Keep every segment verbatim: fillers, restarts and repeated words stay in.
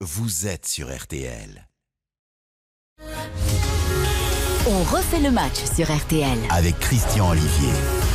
vous êtes sur R T L. On refait le match sur R T L. Avec Christian Olivier.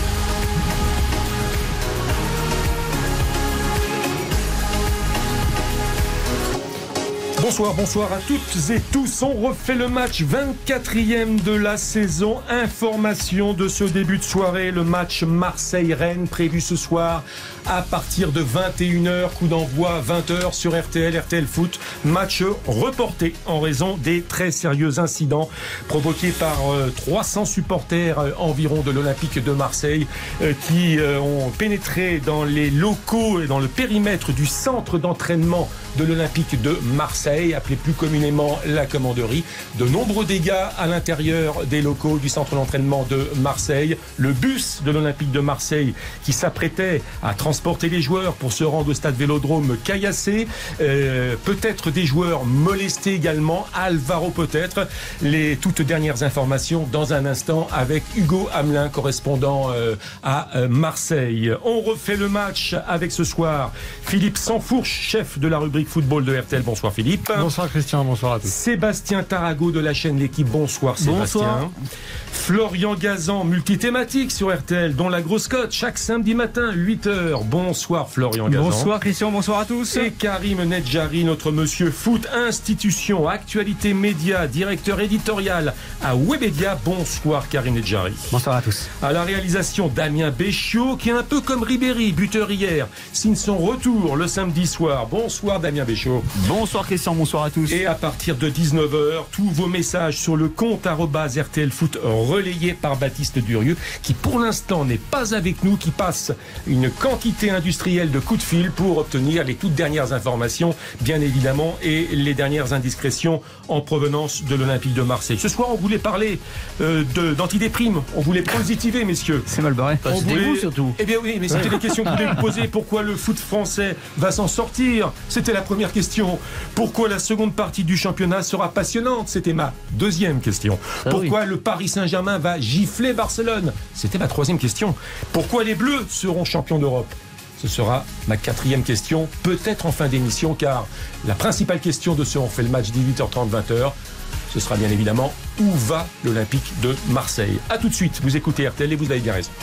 Bonsoir, bonsoir à toutes et tous. On refait le match vingt-quatrième de la saison. Information de ce début de soirée. Le match Marseille-Rennes prévu ce soir à partir de vingt et une heures. Coup d'envoi vingt heures sur R T L, R T L Foot. Match reporté en raison des très sérieux incidents provoqués par euh, trois cents supporters euh, environ de l'Olympique de Marseille euh, qui euh, ont pénétré dans les locaux et dans le périmètre du centre d'entraînement de l'Olympique de Marseille, appelé plus communément la commanderie. De nombreux dégâts à l'intérieur des locaux du centre d'entraînement de Marseille. Le bus de l'Olympique de Marseille qui s'apprêtait à transporter les joueurs pour se rendre au stade Vélodrome caillassé. Euh, peut-être des joueurs molestés également. Alvaro peut-être. Les toutes dernières informations dans un instant avec Hugo Hamelin, correspondant euh, à euh, Marseille. On refait le match avec ce soir Philippe Sansfourche, chef de la rubrique football de R T L. Bonsoir Philippe. Bonsoir Christian, bonsoir à tous. Sébastien Tarago de la chaîne L'équipe. Bonsoir Sébastien. Bonsoir. Florian Gazan, multithématique sur R T L, dont la grosse cote chaque samedi matin, huit heures. Bonsoir Florian Gazan. Bonsoir Christian, bonsoir à tous. Et Karim Nedjari, notre monsieur foot, institution, actualité média, directeur éditorial à Webedia. Bonsoir Karim Nedjari. Bonsoir à tous. À la réalisation, Damien Béchiot, qui est un peu comme Ribéry, buteur hier, signe son retour le samedi soir. Bonsoir Damien Béchiot. Bonsoir Christian, bonsoir à tous. Et à partir de dix-neuf heures, tous vos messages sur le compte arobase R T L Foot relayé par Baptiste Durieux, qui pour l'instant n'est pas avec nous, qui passe une quantité industrielle de coups de fil pour obtenir les toutes dernières informations, bien évidemment, et les dernières indiscrétions en provenance de l'Olympique de Marseille. Ce soir, on voulait parler euh, de, d'antidéprime, on voulait positiver, messieurs. C'est mal barré. On C'était voulait... vous surtout. Eh bien oui, mais c'était les questions que vous voulez vous poser. Pourquoi le foot français va s'en sortir? C'était la première question. Pourquoi la seconde partie du championnat sera passionnante? C'était ma deuxième question. Ah Pourquoi oui. le Paris Saint-Germain va gifler Barcelone? C'était ma troisième question. Pourquoi les Bleus seront champions d'Europe? Ce sera ma quatrième question, peut-être en fin d'émission, car la principale question de ce On fait le match dix-huit heures trente, vingt heures, ce sera bien évidemment où va l'Olympique de Marseille. A tout de suite, vous écoutez R T L et vous avez bien raison.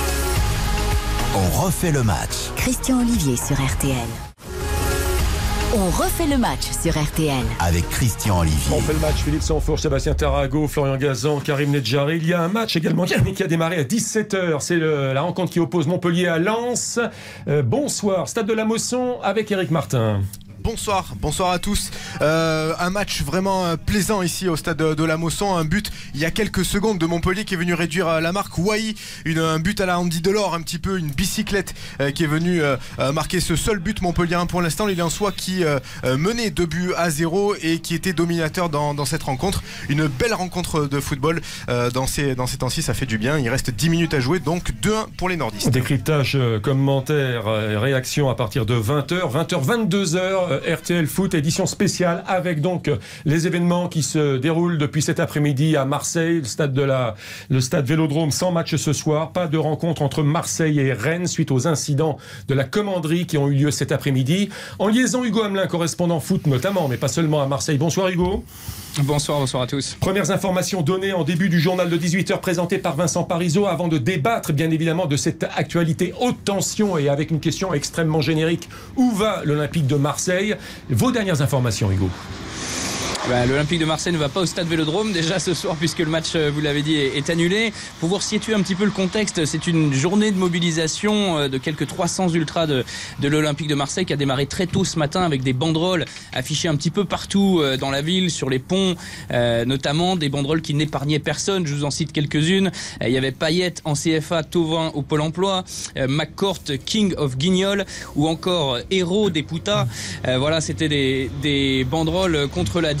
On refait le match. Christian Olivier sur R T L. On refait le match sur R T L. Avec Christian Olivier. On fait le match, Philippe Sansfourche, Sébastien Tarago, Florian Gazan, Karim Nedjari. Il y a un match également qui a démarré à dix-sept heures. C'est le, la rencontre qui oppose Montpellier à Lens. Euh, bonsoir, Stade de la Mosson avec Éric Martin. Bonsoir, bonsoir à tous. Euh, un match vraiment euh, plaisant ici au stade de, de la Mosson. Un but il y a quelques secondes de Montpellier qui est venu réduire euh, la marque. Wai, une, un but à la Andy Delors, un petit peu une bicyclette euh, qui est venue euh, euh, marquer ce seul but montpelliérain pour l'instant. Lilian Sois qui euh, euh, menait deux buts à zéro et qui était dominateur dans, dans cette rencontre. Une belle rencontre de football euh, dans, ces, dans ces temps-ci, ça fait du bien. Il reste dix minutes à jouer, donc deux un pour les nordistes. Décryptage, euh, commentaire, euh, réaction à partir de vingt heures, vingt heures, vingt-deux heures. R T L Foot, édition spéciale avec donc les événements qui se déroulent depuis cet après-midi à Marseille, le stade de la, le stade Vélodrome sans match ce soir, pas de rencontre entre Marseille et Rennes suite aux incidents de la commanderie qui ont eu lieu cet après-midi. En liaison, Hugo Hamelin, correspondant foot notamment, mais pas seulement à Marseille. Bonsoir Hugo. Bonsoir, bonsoir à tous. Premières informations données en début du journal de dix-huit heures présenté par Vincent Parisot avant de débattre bien évidemment de cette actualité haute tension et avec une question extrêmement générique. Où va l'Olympique de Marseille? Vos dernières informations, Hugo. Bah, L'Olympique de Marseille ne va pas au stade Vélodrome déjà ce soir puisque le match, vous l'avez dit, est, est annulé. Pour vous situer un petit peu le contexte, c'est une journée de mobilisation de quelques trois cents ultras de, de l'Olympique de Marseille qui a démarré très tôt ce matin avec des banderoles affichées un petit peu partout dans la ville, sur les ponts, euh, notamment des banderoles qui n'épargnaient personne. Je vous en cite quelques-unes. Il y avait Payet en C F A, Thauvin au Pôle emploi, euh, McCourt, King of Guignol ou encore Héros des Poutas. Euh, voilà, c'était des, des banderoles contre la direction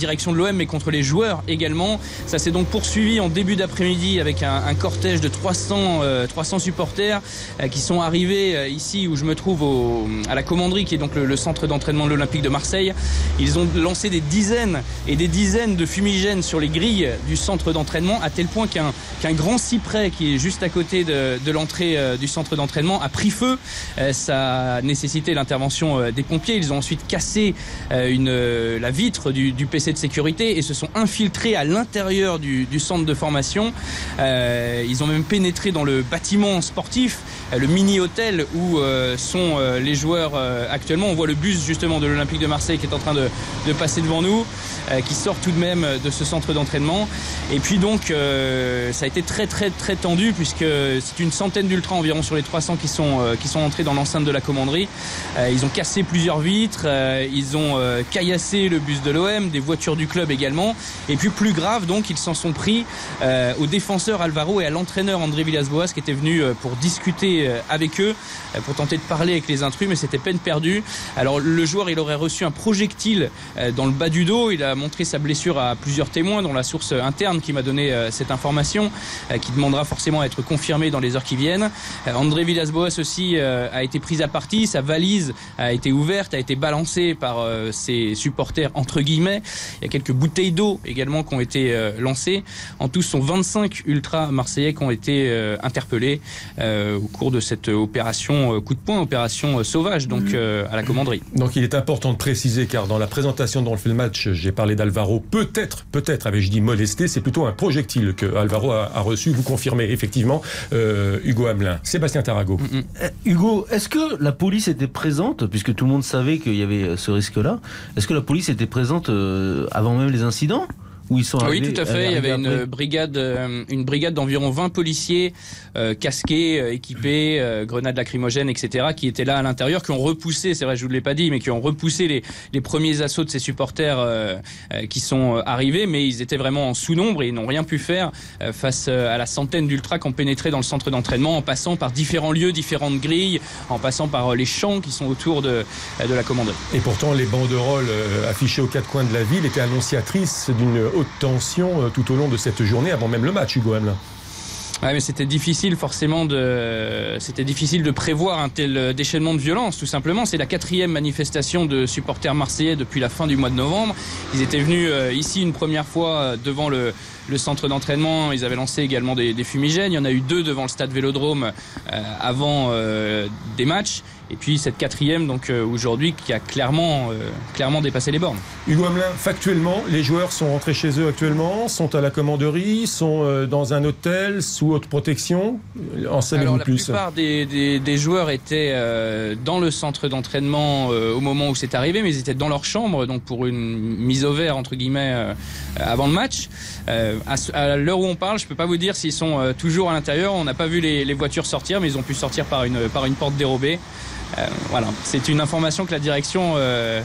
direction de l'O M, mais contre les joueurs également. Ça s'est donc poursuivi en début d'après-midi avec un, un cortège de trois cents, euh, trois cents supporters euh, qui sont arrivés euh, ici où je me trouve au, à la Commanderie, qui est donc le, le centre d'entraînement de l'Olympique de Marseille. Ils ont lancé des dizaines et des dizaines de fumigènes sur les grilles du centre d'entraînement, à tel point qu'un, qu'un grand cyprès qui est juste à côté de, de l'entrée euh, du centre d'entraînement a pris feu. Euh, ça a nécessité l'intervention euh, des pompiers. Ils ont ensuite cassé euh, une, euh, la vitre du, du P C de sécurité et se sont infiltrés à l'intérieur du, du centre de formation. Euh, ils ont même pénétré dans le bâtiment sportif, euh, le mini-hôtel où euh, sont euh, les joueurs euh, actuellement. On voit le bus justement de l'Olympique de Marseille qui est en train de, de passer devant nous, euh, qui sort tout de même de ce centre d'entraînement. Et puis donc euh, ça a été très très très tendu, puisque c'est une centaine d'ultras environ sur les trois cents qui sont, euh, qui sont entrés dans l'enceinte de la Commanderie. Euh, ils ont cassé plusieurs vitres, euh, ils ont euh, caillassé le bus de l'O M, des voitures du club également. Et puis plus grave donc, ils s'en sont pris euh, au défenseur Alvaro et à l'entraîneur André Villas-Boas, qui était venu euh, pour discuter euh, avec eux, euh, pour tenter de parler avec les intrus, mais c'était peine perdue. Alors le joueur, il aurait reçu un projectile euh, dans le bas du dos. Il a montré sa blessure à plusieurs témoins, dont la source interne qui m'a donné euh, cette information, euh, qui demandera forcément à être confirmée dans les heures qui viennent. Euh, André Villas-Boas aussi euh, a été pris à partie. Sa valise a été ouverte, a été balancée par euh, ses supporters entre guillemets. Il y a quelques bouteilles d'eau également qui ont été euh, lancées. En tout, ce sont vingt-cinq ultras marseillais qui ont été euh, interpellés euh, au cours de cette opération euh, coup de poing, opération euh, sauvage, donc euh, à la Commanderie. Donc il est important de préciser, car dans la présentation dont on fait le match, j'ai parlé d'Alvaro, peut-être, peut-être, avais-je dit molesté, c'est plutôt un projectile que Alvaro a, a reçu. Vous confirmez effectivement, euh, Hugo Hamelin. Sébastien Tarago. Mm-hmm. Euh, Hugo, est-ce que la police était présente, puisque tout le monde savait qu'il y avait ce risque-là, est-ce que la police était présente euh, avant même les incidents? Où ils sont arrivés, oui, tout à fait. Il y avait une brigade, euh, une brigade d'environ vingt policiers euh, casqués, euh, équipés, euh, grenades lacrymogènes, et cetera, qui étaient là à l'intérieur, qui ont repoussé, c'est vrai, je vous l'ai pas dit, mais qui ont repoussé les, les premiers assauts de ces supporters euh, euh, qui sont euh, arrivés, mais ils étaient vraiment en sous-nombre et ils n'ont rien pu faire euh, face euh, à la centaine d'ultras qui ont pénétré dans le centre d'entraînement, en passant par différents lieux, différentes grilles, en passant par euh, les champs qui sont autour de, euh, de la Commanderie. Et pourtant, les banderoles euh, affichées aux quatre coins de la ville étaient annonciatrices d'une haute tension tout au long de cette journée, avant même le match, Hugo Hamelin. Ouais, mais c'était difficile forcément de, c'était difficile de prévoir un tel déchaînement de violence. Tout simplement, c'est la quatrième manifestation de supporters marseillais depuis la fin du mois de novembre. Ils étaient venus euh, ici une première fois devant le le centre d'entraînement. Ils avaient lancé également des, des fumigènes. Il y en a eu deux devant le stade Vélodrome euh, avant euh, des matchs. Et puis cette quatrième, donc euh, aujourd'hui, qui a clairement, euh, clairement dépassé les bornes. Hugo Hamelin, factuellement, les joueurs sont rentrés chez eux actuellement, sont à la Commanderie, sont euh, dans un hôtel sous haute protection. En savez-vous plus? La plupart des, des, des joueurs étaient euh, dans le centre d'entraînement euh, au moment où c'est arrivé, mais ils étaient dans leur chambre, donc pour une mise au vert entre guillemets euh, avant le match. Euh, à, à l'heure où on parle, je peux pas vous dire s'ils sont euh, toujours à l'intérieur. On n'a pas vu les, les voitures sortir, mais ils ont pu sortir par une, par une porte dérobée. Euh, voilà, c'est une information que la direction euh,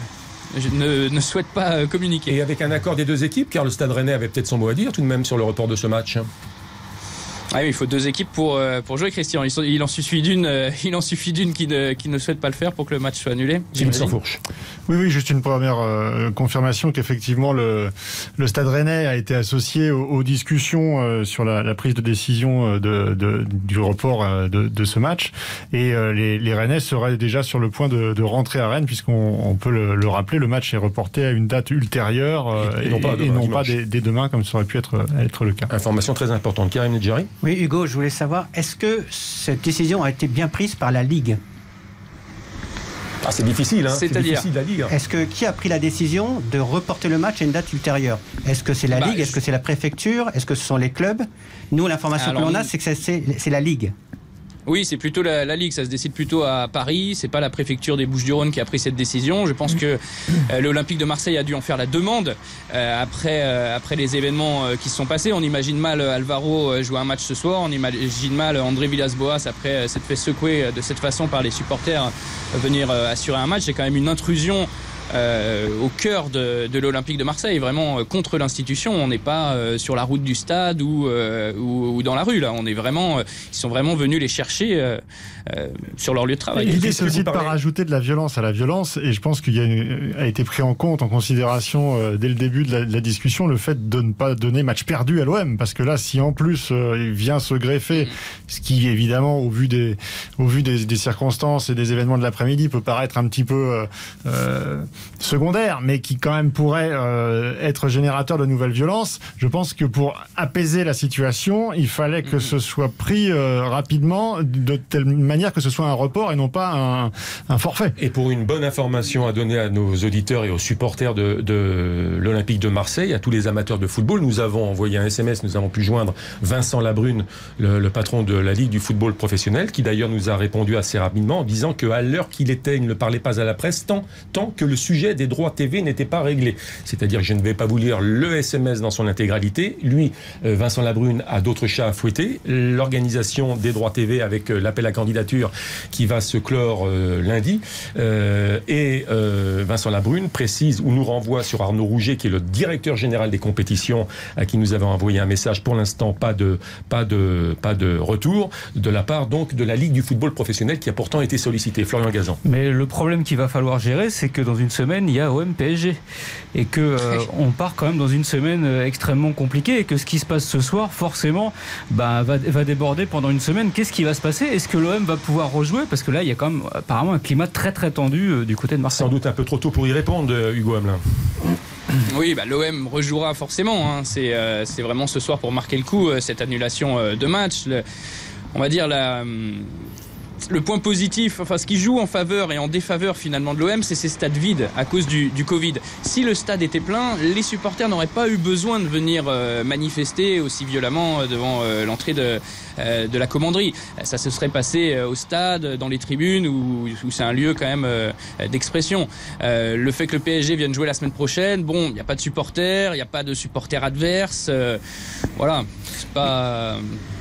ne, ne souhaite pas euh, communiquer. Et avec un accord des deux équipes, car le Stade Rennais avait peut-être son mot à dire tout de même sur le report de ce match. Ah oui, il faut deux équipes pour, euh, pour jouer, Christian. Il, il en suffit d'une, euh, il en suffit d'une qui ne, qui ne souhaite pas le faire pour que le match soit annulé. Jim Sansfourche. Oui, oui, juste une première euh, confirmation qu'effectivement le, le Stade Rennais a été associé aux, aux discussions euh, sur la, la prise de décision de, de, du report euh, de, de ce match. Et euh, les, les Rennais seraient déjà sur le point de, de rentrer à Rennes, puisqu'on on peut le, le rappeler, le match est reporté à une date ultérieure euh, et, et non pas, et, et non pas dès, dès demain, comme ça aurait pu être, être le cas. Information très importante. Karim Nedjari. Oui, Hugo, je voulais savoir, est-ce que cette décision a été bien prise par la Ligue ? Ah, c'est difficile, hein. C'est c'est difficile la Ligue. Est-ce que qui a pris la décision de reporter le match à une date ultérieure ? Est-ce que c'est la bah, Ligue ? Est-ce que c'est la préfecture ? Est-ce que ce sont les clubs ? Nous, l'information Alors, que l'on a, c'est que c'est, c'est la Ligue. Oui, c'est plutôt la, la Ligue, ça se décide plutôt à Paris, c'est pas la préfecture des Bouches-du-Rhône qui a pris cette décision. Je pense que euh, l'Olympique de Marseille a dû en faire la demande euh, après, euh, après les événements euh, qui se sont passés. On imagine mal Alvaro euh, jouer un match ce soir, on imagine mal André Villas-Boas après euh, s'être fait secouer de cette façon par les supporters euh, venir euh, assurer un match. C'est quand même une intrusion euh, au cœur de, de l'Olympique de Marseille, vraiment euh, contre l'institution. On n'est pas euh, sur la route du stade ou, euh, ou, ou dans la rue. Là, on est vraiment, euh, ils sont vraiment venus les chercher euh, euh, sur leur lieu de travail. L'idée, c'est aussi de ne pas rajouter de la violence à la violence, et je pense qu'il y a une, a été pris en compte, en considération euh, dès le début de la, de la discussion, le fait de ne pas donner match perdu à l'O M, parce que là, si en plus euh, il vient se greffer, ce qui évidemment, au vu des, au vu des, des circonstances et des événements de l'après-midi, peut paraître un petit peu euh, euh, secondaire, mais qui quand même pourrait euh, être générateur de nouvelles violences. Je pense que pour apaiser la situation, il fallait que ce soit pris euh, rapidement, de telle manière que ce soit un report et non pas un, un forfait. Et pour une bonne information à donner à nos auditeurs et aux supporters de, de l'Olympique de Marseille, à tous les amateurs de football, nous avons envoyé un S M S, nous avons pu joindre Vincent Labrune, le, le patron de la Ligue du football professionnel, qui d'ailleurs nous a répondu assez rapidement en disant qu'à l'heure qu'il était, il ne parlait pas à la presse tant, tant que le sujet des droits T V n'était pas réglé. C'est-à-dire que je ne vais pas vous lire le S M S dans son intégralité. Lui, euh, Vincent Labrune, a d'autres chats à fouetter. L'organisation des droits T V avec euh, l'appel à candidature qui va se clore euh, lundi. Euh, et euh, Vincent Labrune précise ou nous renvoie sur Arnaud Rouget, qui est le directeur général des compétitions, à qui nous avons envoyé un message. Pour l'instant, pas de, pas de, pas de retour de la part donc de la Ligue du football professionnel, qui a pourtant été sollicitée. Florian Gazan. Mais le problème qu'il va falloir gérer, c'est que dans une semaine, il y a O M P S G. Et que euh, on part quand même dans une semaine extrêmement compliquée, et que ce qui se passe ce soir, forcément, bah, va, va déborder pendant une semaine. Qu'est-ce qui va se passer ? Est-ce que l'O M va pouvoir rejouer ? Parce que là, il y a quand même apparemment un climat très très tendu euh, du côté de Marseille. Sans doute un peu trop tôt pour y répondre, Hugo Hamelin. Oui, bah, l'O M rejouera forcément. Hein. C'est, euh, c'est vraiment ce soir pour marquer le coup, euh, cette annulation euh, de match. Le, on va dire la... Hum, le point positif, enfin ce qui joue en faveur et en défaveur finalement de l'O M, c'est ces stades vides à cause du, du Covid. Si le stade était plein, les supporters n'auraient pas eu besoin de venir euh, manifester aussi violemment euh, devant euh, l'entrée de, euh, de la commanderie. Ça se serait passé euh, au stade, dans les tribunes, où, où c'est un lieu quand même euh, d'expression. Euh, le fait que le P S G vienne jouer la semaine prochaine, bon, il n'y a pas de supporters, il n'y a pas de supporters adverses. Euh, voilà, c'est pas...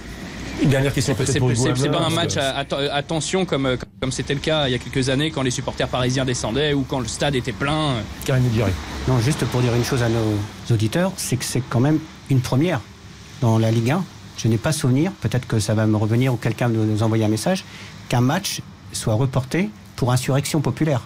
Une dernière question peut-être c'est, pour c'est, Hugo c'est Hamelin, pas un match que... à, à, à tension comme, comme c'était le cas il y a quelques années quand les supporters parisiens descendaient ou quand le stade était plein. Karine Diary. Non, juste pour dire une chose à nos auditeurs, c'est que c'est quand même une première dans la Ligue un. Je n'ai pas souvenir, peut-être que ça va me revenir ou quelqu'un nous, nous envoyer un message, qu'un match soit reporté pour insurrection populaire.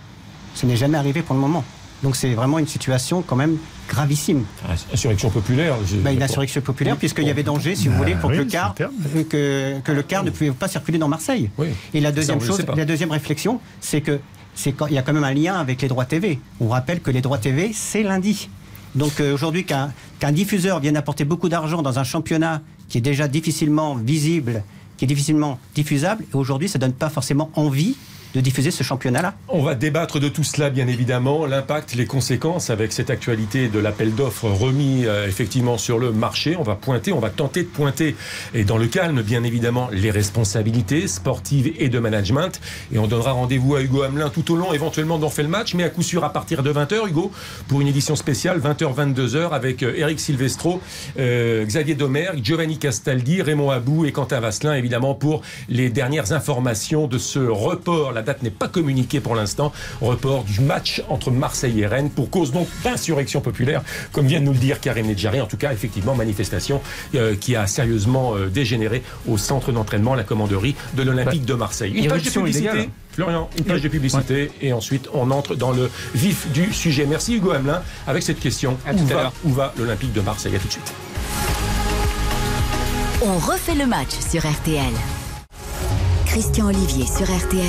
Ce n'est jamais arrivé pour le moment. Donc c'est vraiment une situation quand même gravissime. Insurrection populaire je... bah, Une insurrection populaire, oui, puisqu'il y avait danger, si vous voulez, pour oui, que, le car, que, que le car ne pouvait pas circuler dans Marseille. Oui. Et la deuxième Ça, chose, la deuxième réflexion, c'est que c'est quand, il y a quand même un lien avec les droits T V. On rappelle que les droits T V, c'est lundi. Donc euh, aujourd'hui, qu'un, qu'un diffuseur vienne apporter beaucoup d'argent dans un championnat qui est déjà difficilement visible, qui est difficilement diffusable, et aujourd'hui, ça ne donne pas forcément envie de diffuser ce championnat-là. On va débattre de tout cela, bien évidemment, l'impact, les conséquences avec cette actualité de l'appel d'offres remis euh, effectivement sur le marché. On va pointer, on va tenter de pointer, et dans le calme, bien évidemment, les responsabilités sportives et de management. Et on donnera rendez-vous à Hugo Hamelin tout au long, éventuellement, d'en fait le match, mais à coup sûr à partir de vingt heures, Hugo, pour une édition spéciale, vingt heures, vingt-deux heures, avec euh, Eric Silvestro, euh, Xavier Domergue, Giovanni Castaldi, Raymond Abou et Quentin Vasselin, évidemment, pour les dernières informations de ce report. La date n'est pas communiquée pour l'instant. Report du match entre Marseille et Rennes pour cause donc d'insurrection populaire, comme vient de nous le dire Karim Nedjari. En tout cas, effectivement, manifestation euh, qui a sérieusement euh, dégénéré au centre d'entraînement, la commanderie de l'Olympique bah, de Marseille. Une page de publicité. Illégale. Florian, une page de publicité ouais. Et ensuite on entre dans le vif du sujet. Merci Hugo Hamelin avec cette question. À où, va, où va l'Olympique de Marseille? À tout de suite. On refait le match sur R T L. Christian Olivier sur R T L.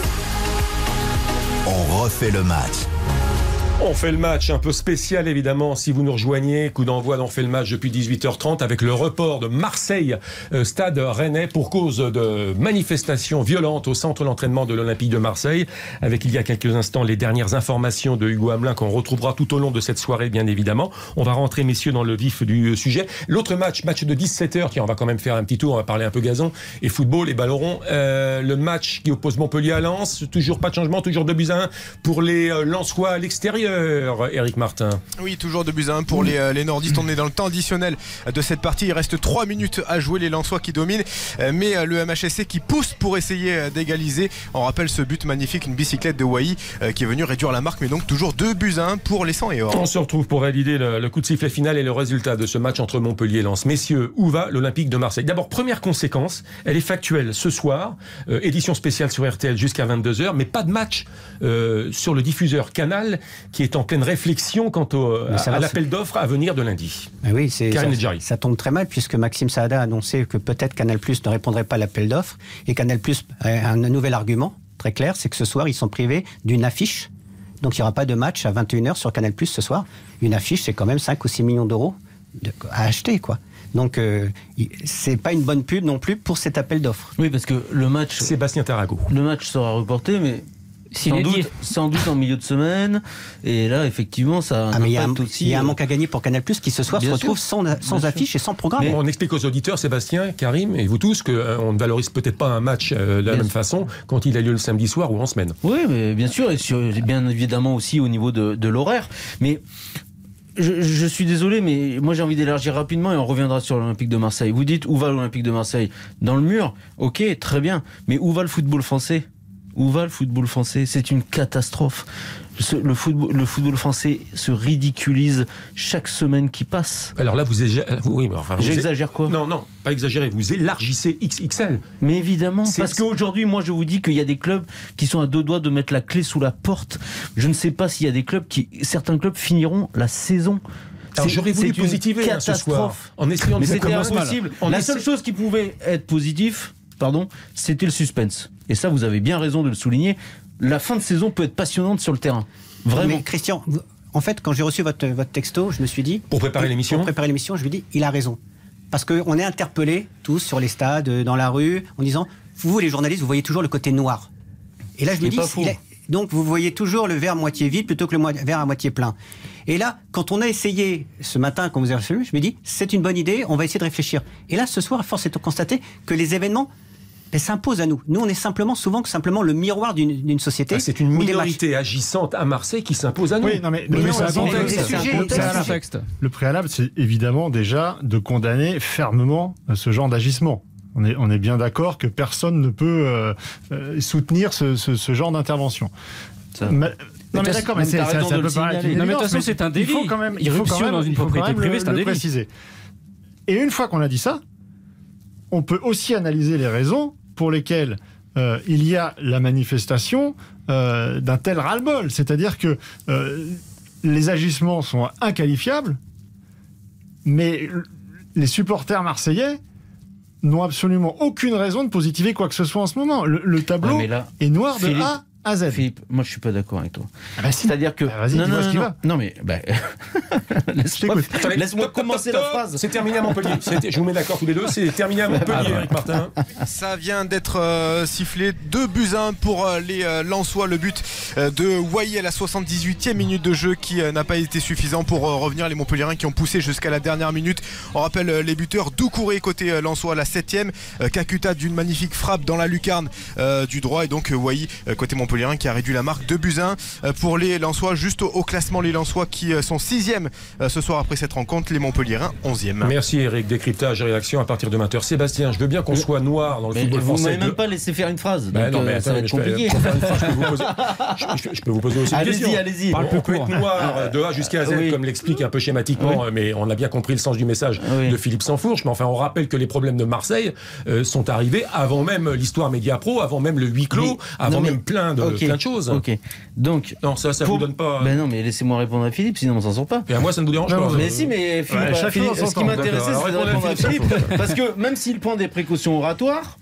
On refait le match. On fait le match un peu spécial évidemment si vous nous rejoignez, coup d'envoi d'On fait le match depuis dix-huit heures trente avec le report de Marseille euh, Stade Rennais pour cause de manifestations violentes au centre d'entraînement de l'Olympique de Marseille, avec il y a quelques instants les dernières informations de Hugo Hamelin qu'on retrouvera tout au long de cette soirée bien évidemment. On va rentrer messieurs dans le vif du sujet. L'autre match, match de dix-sept heures, tiens on va quand même faire un petit tour, on va parler un peu gazon et football et ballon rond. Euh, le match qui oppose Montpellier à Lens, toujours pas de changement, toujours deux buts à un pour les euh, Lensois à l'extérieur. buteur, Éric Martin. Oui, toujours deux buts à un pour les, les nordistes. On est dans le temps additionnel de cette partie. Il reste trois minutes à jouer. Les Lensois qui dominent, mais le M H S C qui pousse pour essayer d'égaliser. On rappelle ce but magnifique, une bicyclette de Wai qui est venue réduire la marque, mais donc toujours deux buts à un pour les cent et or. On se retrouve pour valider le, le coup de sifflet final et le résultat de ce match entre Montpellier et Lens. Messieurs, où va l'Olympique de Marseille? D'abord, première conséquence, elle est factuelle ce soir, euh, édition spéciale sur R T L jusqu'à vingt-deux heures, mais pas de match euh, sur le diffuseur Canal qui est en pleine réflexion quant au, à, à l'appel d'offres à venir de lundi. Ah oui, c'est, ça, Nedjari. ça tombe très mal puisque Maxime Saada a annoncé que peut-être Canal+ ne répondrait pas à l'appel d'offres et Canal+ a un nouvel argument très clair, c'est que ce soir ils sont privés d'une affiche. Donc il n'y aura pas de match à vingt et une heures sur Canal+ ce soir. Une affiche, c'est quand même cinq ou six millions d'euros de, à acheter, quoi. Donc euh, c'est pas une bonne pub non plus pour cet appel d'offres. Oui, parce que le match... Sébastien Tarago. Le match sera reporté, mais... Sans doute, sans doute en milieu de semaine. Et là, effectivement, ça a un ah, mais il y a un, aussi. Il y a un manque à gagner pour Canal+, qui ce soir bien se retrouve sûr. sans, sans affiche sûr. et sans programme. Mais on explique aux auditeurs, Sébastien, Karim et vous tous, qu'on euh, ne valorise peut-être pas un match euh, de la bien même sûr. façon quand il a lieu le samedi soir ou en semaine. Oui, mais bien sûr, et sur, bien évidemment aussi au niveau de, de l'horaire. Mais... Je, je suis désolé, mais moi j'ai envie d'élargir rapidement et on reviendra sur l'Olympique de Marseille. Vous dites où va l'Olympique de Marseille? Dans le mur? Ok, très bien. Mais où va le football français? Où va le football français? C'est une catastrophe. Le football, le football français se ridiculise chaque semaine qui passe. Alors là, vous exagérez. Oui, mais enfin, j'exagère quoi? Non, non, pas exagérer. Vous élargissez X X L. Mais évidemment, c'est... parce qu'aujourd'hui, moi, je vous dis qu'il y a des clubs qui sont à deux doigts de mettre la clé sous la porte. Je ne sais pas s'il y a des clubs qui, certains clubs finiront la saison. Alors j'aurais voulu positiver hein, ce soir, en essayant mais de c'était commencer. impossible. La essa... seule chose qui pouvait être positive, pardon, c'était le suspense. Et ça, vous avez bien raison de le souligner. La fin de saison peut être passionnante sur le terrain. Vraiment. Mais Christian, en fait, quand j'ai reçu votre, votre texto, je me suis dit... Pour préparer l'émission Pour préparer l'émission, je lui ai dit, il a raison. Parce qu'on est interpellés, tous, sur les stades, dans la rue, en disant, vous, les journalistes, vous voyez toujours le côté noir. Et là, je me dis... Il est... Donc, vous voyez toujours le verre moitié vide plutôt que le verre à moitié plein. Et là, quand on a essayé, ce matin, quand vous avez reçu, je me dis, c'est une bonne idée, on va essayer de réfléchir. Et là, ce soir, à force est de constater que les événements... elle s'impose à nous. Nous, on est simplement, souvent, simplement le miroir d'une, d'une société. Ah, c'est une minorité agissante à Marseille qui s'impose à nous. Oui, non, mais, mais mais non, c'est c'est un contexte, contexte. c'est un contexte. Le préalable, c'est évidemment déjà de condamner fermement ce genre d'agissement. On est, on est bien d'accord que personne ne peut euh, euh, soutenir ce, ce, ce genre d'intervention. Ça... Mais, non mais d'accord, mais c'est, ça, ça peut paraître. Non mais de toute façon, c'est un délit. Il faut quand même, il faut Irruption quand même, dans une il faut propriété quand même privée, le, c'est un le délit. préciser. Et une fois qu'on a dit ça, on peut aussi analyser les raisons pour lesquelles euh, il y a la manifestation euh, d'un tel ras-le-bol. C'est-à-dire que euh, les agissements sont inqualifiables, mais les supporters marseillais n'ont absolument aucune raison de positiver quoi que ce soit en ce moment. Le, le tableau ouais, là, est noir de Philippe, A à Z. Philippe, moi je suis pas d'accord avec toi. Ah bah si. C'est-à-dire que... Ah vas-y, non, dis-moi non, ce qui non, va. non, mais... Bah... laisse-moi Attendez, laisse-moi top, top, commencer top, la top. phrase. C'est terminé à Montpellier. C'est, je vous mets d'accord tous les deux. C'est terminé à Montpellier, Ah, Éric Martin. Ça vient d'être euh, sifflé. deux buts à un pour euh, les euh, Lensois. Le but euh, de Wai à la soixante-dix-huitième minute de jeu qui euh, n'a pas été suffisant pour euh, revenir. Les Montpelliérains qui ont poussé jusqu'à la dernière minute. On rappelle euh, les buteurs. Doucouré côté euh, Lensois à la septième. Euh, Kakuta d'une magnifique frappe dans la lucarne euh, du droit. Et donc euh, Wai euh, côté Montpelliérain qui a réduit la marque. deux buts à un euh, pour les Lensois. Juste au, au classement, les Lensois qui euh, sont sixième euh, ce soir après cette rencontre. Les Montpelliérains onzième. Merci Eric. Décryptage et réaction à partir de vingt heures. Sébastien, je veux bien qu'on soit noir dans le Mais football vous français. m'avez même de... pas laissé faire une phrase. Bah donc, non, mais euh, attends, ça va mais être je peux- compliqué. pour faire une phrase, je peux vous poser, je, je- je peux vous poser aussi une Allez-y, question. allez-y. On, Parle on peu peut être court. noir de A jusqu'à Z, Oui. comme l'explique un peu schématiquement, Oui. mais on a bien compris le sens du message Oui. de Philippe Sansfourche. Mais enfin, on rappelle que les problèmes de Marseille euh, sont arrivés avant même l'histoire Mediapro, avant même le huis clos, Mais- avant non, mais- même plein de, Ok, plein de choses. Ok. Donc. Non, ça, ça pour- vous donne pas. Ben non, mais laissez-moi répondre à Philippe, sinon on s'en sort pas. Et à moi, ça ne vous dérange Non, pas. Mais si, mais Philippe, Ouais, chacun Philippe, en son ce qui temps. m'intéressait, D'accord. c'est de Alors, répondre à répondez à Philippe. Philippe. Parce que même s'il prend des précautions oratoires,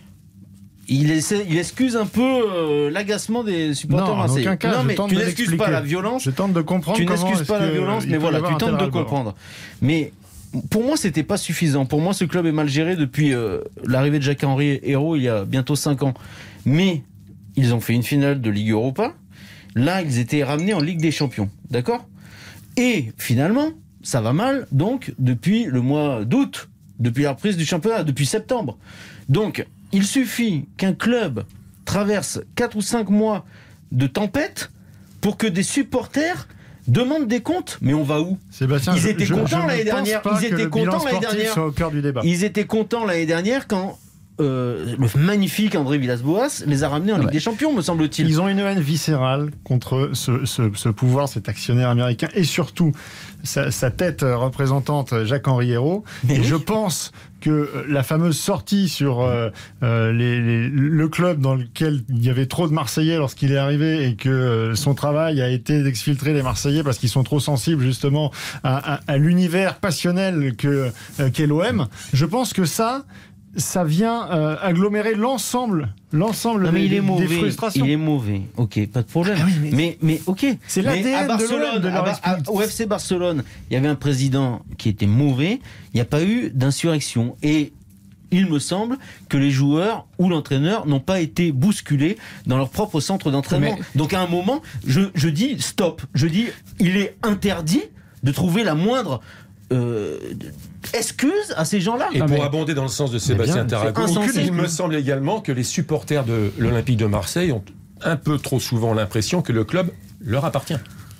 il, essaie, il excuse un peu euh, l'agacement des supporters Non, en marseillais. aucun cas, non, je mais tente tu de n'excuses l'expliquer. pas la violence. Je tente de comprendre Tu comment n'excuses est-ce pas la que violence, il mais peut voilà, y avoir tu un tentes tel de ras-le-bol. comprendre. Mais pour moi, c'était pas suffisant. Pour moi, ce club est mal géré depuis euh, l'arrivée de Jacques-Henri Hérault il y a bientôt cinq ans. Mais ils ont fait une finale de Ligue Europa. Là, ils étaient ramenés en Ligue des Champions. D'accord ? Et finalement, ça va mal, donc, depuis le mois d'août, depuis la reprise du championnat, depuis septembre. Donc, il suffit qu'un club traverse quatre ou cinq mois de tempête pour que des supporters demande des comptes, mais on va où ? Sébastien, Ils étaient je, contents je l'année ne pense dernière. pas Ils que étaient le bilan contents l'année sportif dernière. soit au cœur du débat. Ils étaient contents l'année dernière quand euh, le magnifique André Villas-Boas les a ramenés en Ouais. Ligue des Champions, me semble-t-il. Ils ont une haine viscérale contre ce, ce, ce pouvoir, cet actionnaire américain, et surtout sa, sa tête représentante Jacques-Henri Hérault. Mais et oui. je pense que la fameuse sortie sur euh, euh, les, les, le club dans lequel il y avait trop de Marseillais lorsqu'il est arrivé et que euh, son travail a été d'exfiltrer les Marseillais parce qu'ils sont trop sensibles justement à, à, à l'univers passionnel que, euh, qu'est l'O M, je pense que ça... ça vient euh, agglomérer l'ensemble, l'ensemble Non, mais des, il est des mauvais. frustrations. Il est mauvais. Ok, pas de problème. Ah oui, mais- mais, mais ok. C'est Mais l'A D N à de Barcelone, l'O M, de leur à Ba- à- esprit. au F C Barcelone, il y avait un président qui était mauvais. Il n'y a pas eu d'insurrection. Et il me semble que les joueurs ou l'entraîneur n'ont pas été bousculés dans leur propre centre d'entraînement. Mais- Donc à un moment, je, je dis stop. Je dis il est interdit de trouver la moindre euh, excuse à ces gens-là. Et Non, pour mais- abonder dans le sens de Sébastien bien, Taragon, c'est insensé. il me semble également que les supporters de l'Olympique de Marseille ont un peu trop souvent l'impression que le club leur appartient.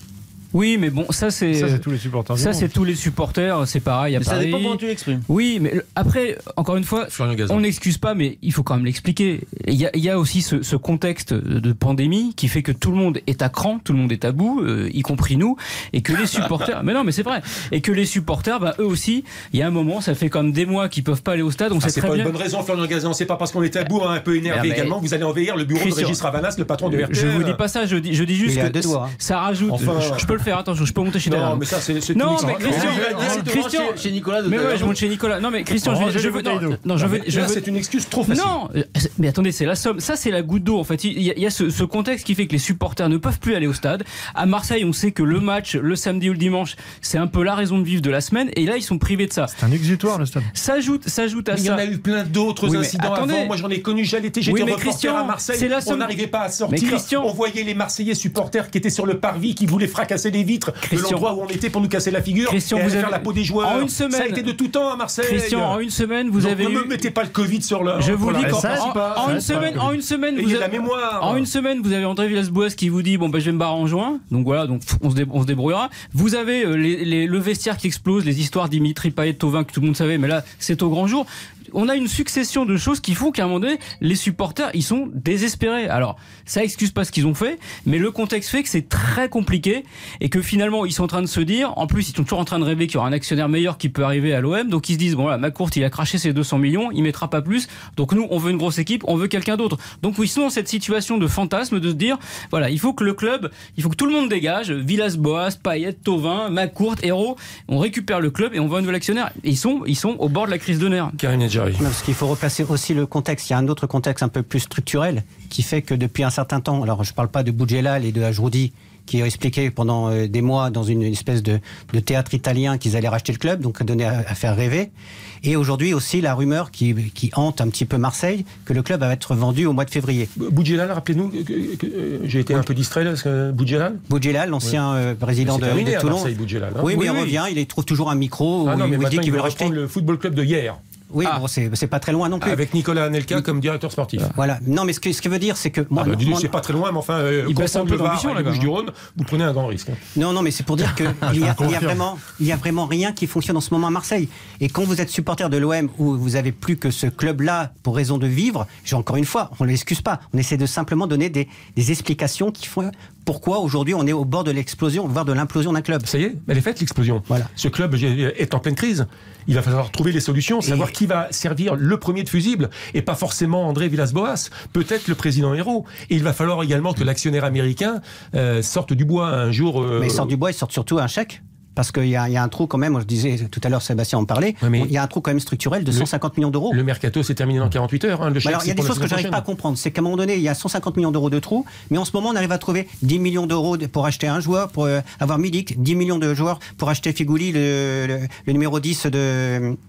Oui, mais bon, ça c'est Ça, c'est tous les supporters. du ça monde. c'est tous les supporters, c'est pareil à Mais ça Paris. dépend comment tu l'exprimes. Oui, mais le- après, encore une fois, Florian Gazan. on n'excuse pas, mais il faut quand même l'expliquer. Il y a, il y a aussi ce, ce contexte de pandémie qui fait que tout le monde est à cran, tout le monde est à bout, euh, y compris nous, et que les supporters, mais non, mais c'est vrai, et que les supporters, bah, eux aussi, il y a un moment, ça fait comme des mois qu'ils peuvent pas aller au stade, on Ah, sait c'est très pas bien. une bonne raison, Florian Gazan. C'est pas parce qu'on est à bout, hein, un peu énervé Ah, mais- également, que vous allez envahir le bureau Christian- de Régis Ravanas, le patron de R T L. Je vous dis pas ça, je dis, je dis juste Il est à que deux doigts, hein. ça rajoute. Enfin- je, je peux le faire, attention, je peux monter chez Non, Taylor. mais ça, c'est c'est Non, tout mais extra- Christian- Oh, Il va directement Christian- chez, chez Nicolas de Mais tout à ouais, l'heure. je monte chez Nicolas. Non, mais Christian, je, Rangez veux- je les veux. bouteilles Non, d'eau. non, je veux. Je Là, veux c'est une excuse trop facile. non, euh, mais attendez, c'est la somme. Ça, c'est la goutte d'eau. En fait, il y a, il y a ce, ce contexte qui fait que les supporters ne peuvent plus aller au stade. À Marseille, on sait que le match, le samedi ou le dimanche, c'est un peu la raison de vivre de la semaine. Et là, ils sont privés de ça. C'est un exutoire, le stade. S'ajoute, s'ajoute à Mais il y en ça. a eu plein d'autres Oui, mais incidents attendez. avant. Moi, j'en ai connu. J'allais, j'étais Oui, mais reporter Christian, à Marseille. c'est la On somme. n'arrivait pas à Mais sortir. Christian- On voyait les Marseillais supporters qui étaient sur le parvis, qui voulaient fracasser les vitres de Christian- l'endroit où on était pour nous casser la figure. Christian, et vous aller avez- faire la peau des joueurs. en une semaine- Ça a été de tout temps à Marseille. Christian, en une semaine, vous Donc, avez ne eu. me mettez pas le Covid sur le. Je vous pour dis la- qu'en ça, en, c'est pas- en ça, une c'est pas semaine, le en une semaine, Et vous il y a de avez- la mémoire. En une semaine, vous avez André Villas-Boas qui vous dit bon ben je vais me barrer en juin. Donc voilà, donc pff, on se, dé- on se débrouillera. Vous avez euh, les, les- le vestiaire qui explose, les histoires Dimitri Payet, Thauvin que tout le monde savait, mais là c'est au grand jour. On a une succession de choses qui font qu'à un moment donné, les supporters, ils sont désespérés. Alors, ça excuse pas ce qu'ils ont fait, mais le contexte fait que c'est très compliqué et que finalement, ils sont en train de se dire, en plus, ils sont toujours en train de rêver qu'il y aura un actionnaire meilleur qui peut arriver à l'O M, donc ils se disent, bon là, McCourt, il a craché ses deux cents millions, il mettra pas plus, donc nous, on veut une grosse équipe, on veut quelqu'un d'autre. Donc ils sont dans cette situation de fantasme, de se dire, voilà, il faut que le club, il faut que tout le monde dégage, Villas-Boas, Payet, Thauvin, McCourt, Hérault, on récupère le club et on veut un nouvel actionnaire. Et ils sont, ils sont au bord de la crise de nerfs. Karine Edjari. Non, parce qu'il faut replacer aussi le contexte. Il y a un autre contexte un peu plus structurel qui fait que depuis un certain temps, alors je ne parle pas de Boudjelal et de Ajroudi qui ont expliqué pendant euh, des mois dans une espèce de, de théâtre italien qu'ils allaient racheter le club, donc donner à, à faire rêver. Et aujourd'hui aussi la rumeur qui, qui hante un petit peu Marseille que le club va être vendu au mois de février. Boudjelal, rappelez-nous, que- que- que- euh, j'ai été un peu distrait là, parce que Boudjelal. Boudjelal, l'ancien euh, président C'est de, terminé de à Toulon. Marseille, Boudjelal, hein. Oui, mais Oui, il oui. revient, il trouve toujours un micro Ah où, non, mais où il dit maintenant qu'il il veut veut le racheter. reprendre le football club de hier, Oui, Ah. bon, c'est c'est pas très loin non plus. avec Nicolas Anelka comme directeur sportif. Voilà. Non, mais ce que, ce que veut dire, c'est que moi, Ah bah, dis-donc, moi- c'est pas très loin, mais enfin, euh, Il baisse un confondre peu le Var d'ambition, et là, les quand même. Bouches-du-Rhône, vous prenez un grand risque. hein. Non, non, mais c'est pour dire qu'il y, a- il y a confirme. vraiment, il y a vraiment rien qui fonctionne en ce moment à Marseille. Et quand vous êtes supporter de l'O M, où vous avez plus que ce club-là pour raison de vivre, j'ai encore une fois, on ne l'excuse pas. On essaie de simplement donner des, des explications qui font pourquoi aujourd'hui on est au bord de l'explosion, voire de l'implosion d'un club. Ça y est, elle est faite l'explosion. Voilà. Ce club est en pleine crise. Il va falloir trouver les solutions, savoir Et- qui va servir le premier de fusible, et pas forcément André Villas-Boas, peut-être le président Hérault. Et il va falloir également que l'actionnaire américain euh, sorte du bois un jour. euh, Mais ils sortent du bois, ils sortent surtout un chèque. Parce qu'il y, a- il y a un trou quand même, je disais tout à l'heure, Sébastien en parlait, Ouais, mais il y a un trou quand même structurel de le- cent cinquante millions d'euros. Le mercato s'est terminé dans quarante-huit heures. Hein, le Mais chèque, alors, il y a c'est des pour la choses que saison j'arrive pas à prochaine. comprendre. C'est qu'à un moment donné, il y a cent cinquante millions d'euros de trous, mais en ce moment, on arrive à trouver dix millions d'euros de- pour acheter un joueur, pour euh, avoir Milik, dix millions de joueurs pour acheter Figouli, le, le- le numéro dix de,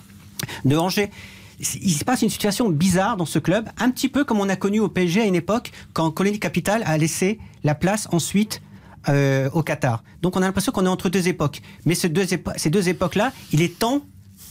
de Angers. Il se passe une situation bizarre dans ce club, un petit peu comme on a connu au P S G à une époque, quand Colonie Capital a laissé la place ensuite euh, au Qatar. Donc on a l'impression qu'on est entre deux époques. Mais ces deux, épo- ces deux époques-là, il est temps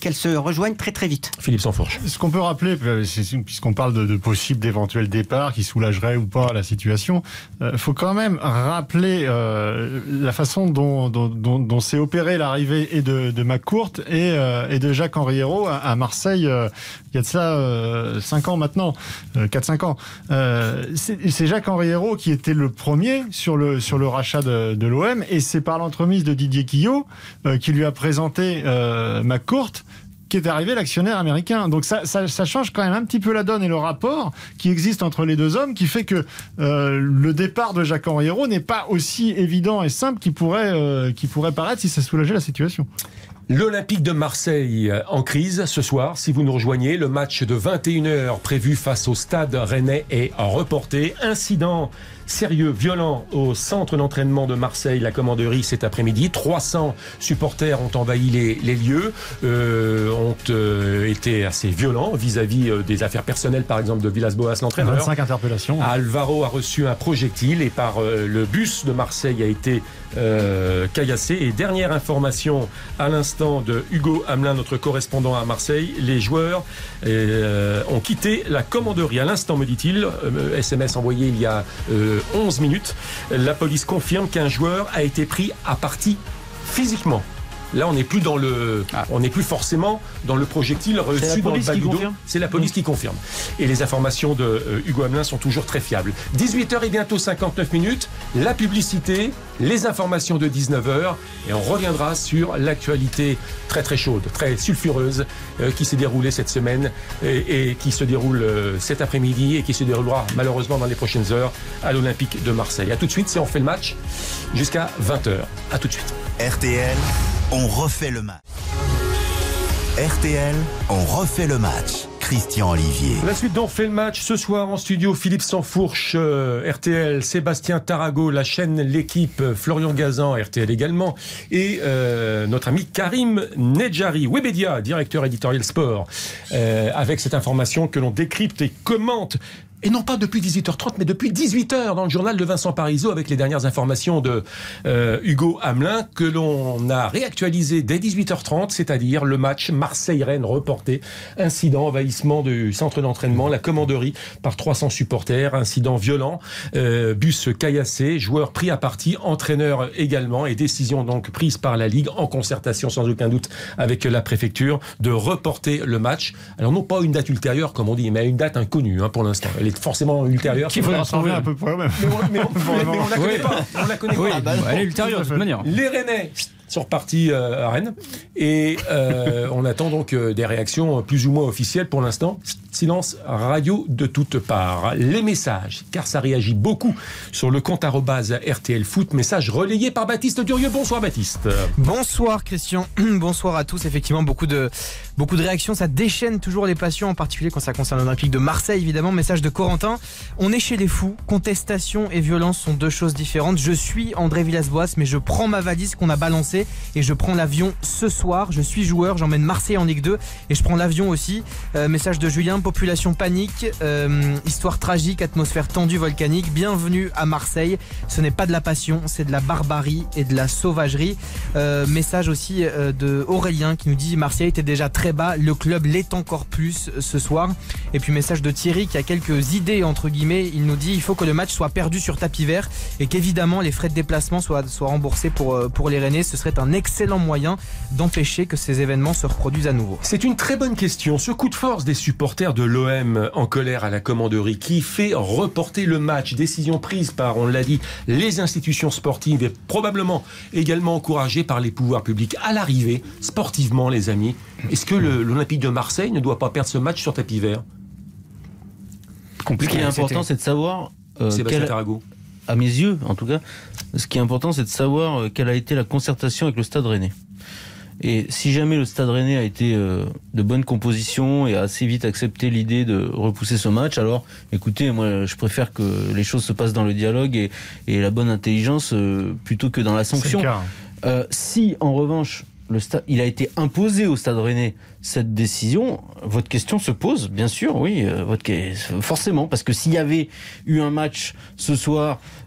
qu'elles se rejoignent très très vite. Philippe Sansfourche. Ce qu'on peut rappeler, puisqu'on parle de, de possibles d'éventuels départs qui soulageraient ou pas la situation, il euh, faut quand même rappeler euh, la façon dont, dont, dont, dont s'est opérée l'arrivée et de, de McCourt et, euh, et de Jacques-Henri Hérault à, à Marseille euh, il y a de ça euh, cinq ans maintenant, euh, quatre cinq ans. Euh, c'est, c'est Jacques-Henri Hérault qui était le premier sur le, sur le rachat de, de l'O M, et c'est par l'entremise de Didier Quillot euh, qui lui a présenté euh, McCourt qui est arrivé l'actionnaire américain. Donc ça, ça, ça change quand même un petit peu la donne et le rapport qui existe entre les deux hommes, qui fait que euh, le départ de Jacques-Henri Hérault n'est pas aussi évident et simple qu'il pourrait, euh, qu'il pourrait paraître si ça soulageait la situation. L'Olympique de Marseille en crise ce soir, si vous nous rejoignez. Le match de vingt et une heures prévu face au Stade Rennais est reporté. Incident sérieux, violent au centre d'entraînement de Marseille, la commanderie, cet après-midi. trois cents supporters ont envahi les, les lieux, euh, ont euh, été assez violents vis-à-vis euh, des affaires personnelles, par exemple, de Villas-Boas, l'entraîneur. vingt-cinq interpellations. Alvaro a reçu un projectile et par euh, le bus de Marseille a été euh, caillassé. Et dernière information à l'instant de Hugo Hamelin, notre correspondant à Marseille, les joueurs euh, ont quitté la commanderie. À l'instant, me dit-il, euh, S M S envoyé il y a euh, onze minutes, la police confirme qu'un joueur a été pris à partie physiquement. Là, on n'est plus dans le, ah. on n'est plus forcément dans le projectile reçu dans le bas du dos. C'est la police qui confirme. Et les informations de euh, Hugo Hamelin sont toujours très fiables. dix-huit heures et bientôt cinquante-neuf minutes. La publicité, les informations de dix-neuf heures, et on reviendra sur l'actualité très très chaude, très sulfureuse euh, qui s'est déroulée cette semaine et, et qui se déroule euh, cet après-midi et qui se déroulera malheureusement dans les prochaines heures à l'Olympique de Marseille. À tout de suite, c'est On fait le match jusqu'à vingt heures. À tout de suite. R T L, on refait le match. R T L, on refait le match. Christian Olivier. La suite d'On fait le match ce soir en studio. Philippe Sansfourche, euh, R T L, Sébastien Tarago, la chaîne L'équipe, Florian Gazan, R T L également, et euh, notre ami Karim Nedjari, Webedia, directeur éditorial sport, euh, avec cette information que l'on décrypte et commente. Et non pas depuis dix-huit heures trente, mais depuis dix-huit heures dans le journal de Vincent Parisot, avec les dernières informations de euh, Hugo Hamelin, que l'on a réactualisé dès dix-huit heures trente, c'est-à-dire le match Marseille-Rennes reporté. Incident, envahissement du centre d'entraînement, la commanderie par trois cents supporters, incident violent, euh, bus caillassé, joueurs pris à partie, entraîneur également, et décision donc prise par la Ligue, en concertation sans aucun doute avec la préfecture, de reporter le match. Alors non pas une date ultérieure, comme on dit, mais à une date inconnue hein, pour l'instant. Elle est forcément ultérieure. Qui faudra trouver un peu près même. Mais on, mais on, mais on la connaît pas. On la connaît oui, pas. bah, elle est ultérieure de toute manière. Les Rennais sont repartis euh, à Rennes et euh, on attend donc euh, des réactions plus ou moins officielles pour l'instant. Silence radio de toutes parts. Les messages, car ça réagit beaucoup sur le compte arobase R T L Foot. Message relayé par Baptiste Durieux. Bonsoir Baptiste. Bonsoir Christian. Bonsoir à tous. Effectivement, beaucoup de, beaucoup de réactions. Ça déchaîne toujours les passions, en particulier quand ça concerne l'Olympique de Marseille, évidemment. Message de Corentin. On est chez les fous. Contestation et violence sont deux choses différentes. Je suis André Villas-Boas, mais je prends ma valise qu'on a balancée et je prends l'avion ce soir. Je suis joueur, j'emmène Marseille en Ligue deux et je prends l'avion aussi. Euh, message de Julien. Population panique, euh, histoire tragique, atmosphère tendue, volcanique. Bienvenue à Marseille. Ce n'est pas de la passion, c'est de la barbarie et de la sauvagerie. Euh, message aussi euh, de Aurélien qui nous dit Marseille était déjà très bas, le club l'est encore plus ce soir. Et puis message de Thierry qui a quelques idées entre guillemets. Il nous dit il faut que le match soit perdu sur tapis vert et qu'évidemment les frais de déplacement soient, soient remboursés pour, pour les Rennais. Ce serait un excellent moyen d'empêcher que ces événements se reproduisent à nouveau. C'est une très bonne question. Ce coup de force des supporters de l'O M en colère à la commanderie qui fait reporter le match, décision prise par, on l'a dit, les institutions sportives et probablement également encouragée par les pouvoirs publics. À l'arrivée, sportivement les amis, est-ce que le, l'Olympique de Marseille ne doit pas perdre ce match sur tapis vert? Compliqué. Ce qui est important, c'est de savoir euh, Sébastien quel... Tarago. À mes yeux, en tout cas, ce qui est important, c'est de savoir euh, quelle a été la concertation avec le Stade Rennais. Et si jamais le Stade Rennais a été euh, de bonne composition et a assez vite accepté l'idée de repousser ce match, alors écoutez, moi je préfère que les choses se passent dans le dialogue et, et la bonne intelligence euh, plutôt que dans la sanction. C'est le cas. Euh, si en revanche le stade, il a été imposé au Stade Rennais cette décision, votre question se pose, bien sûr, oui, euh, votre, forcément, parce que s'il y avait eu un match ce soir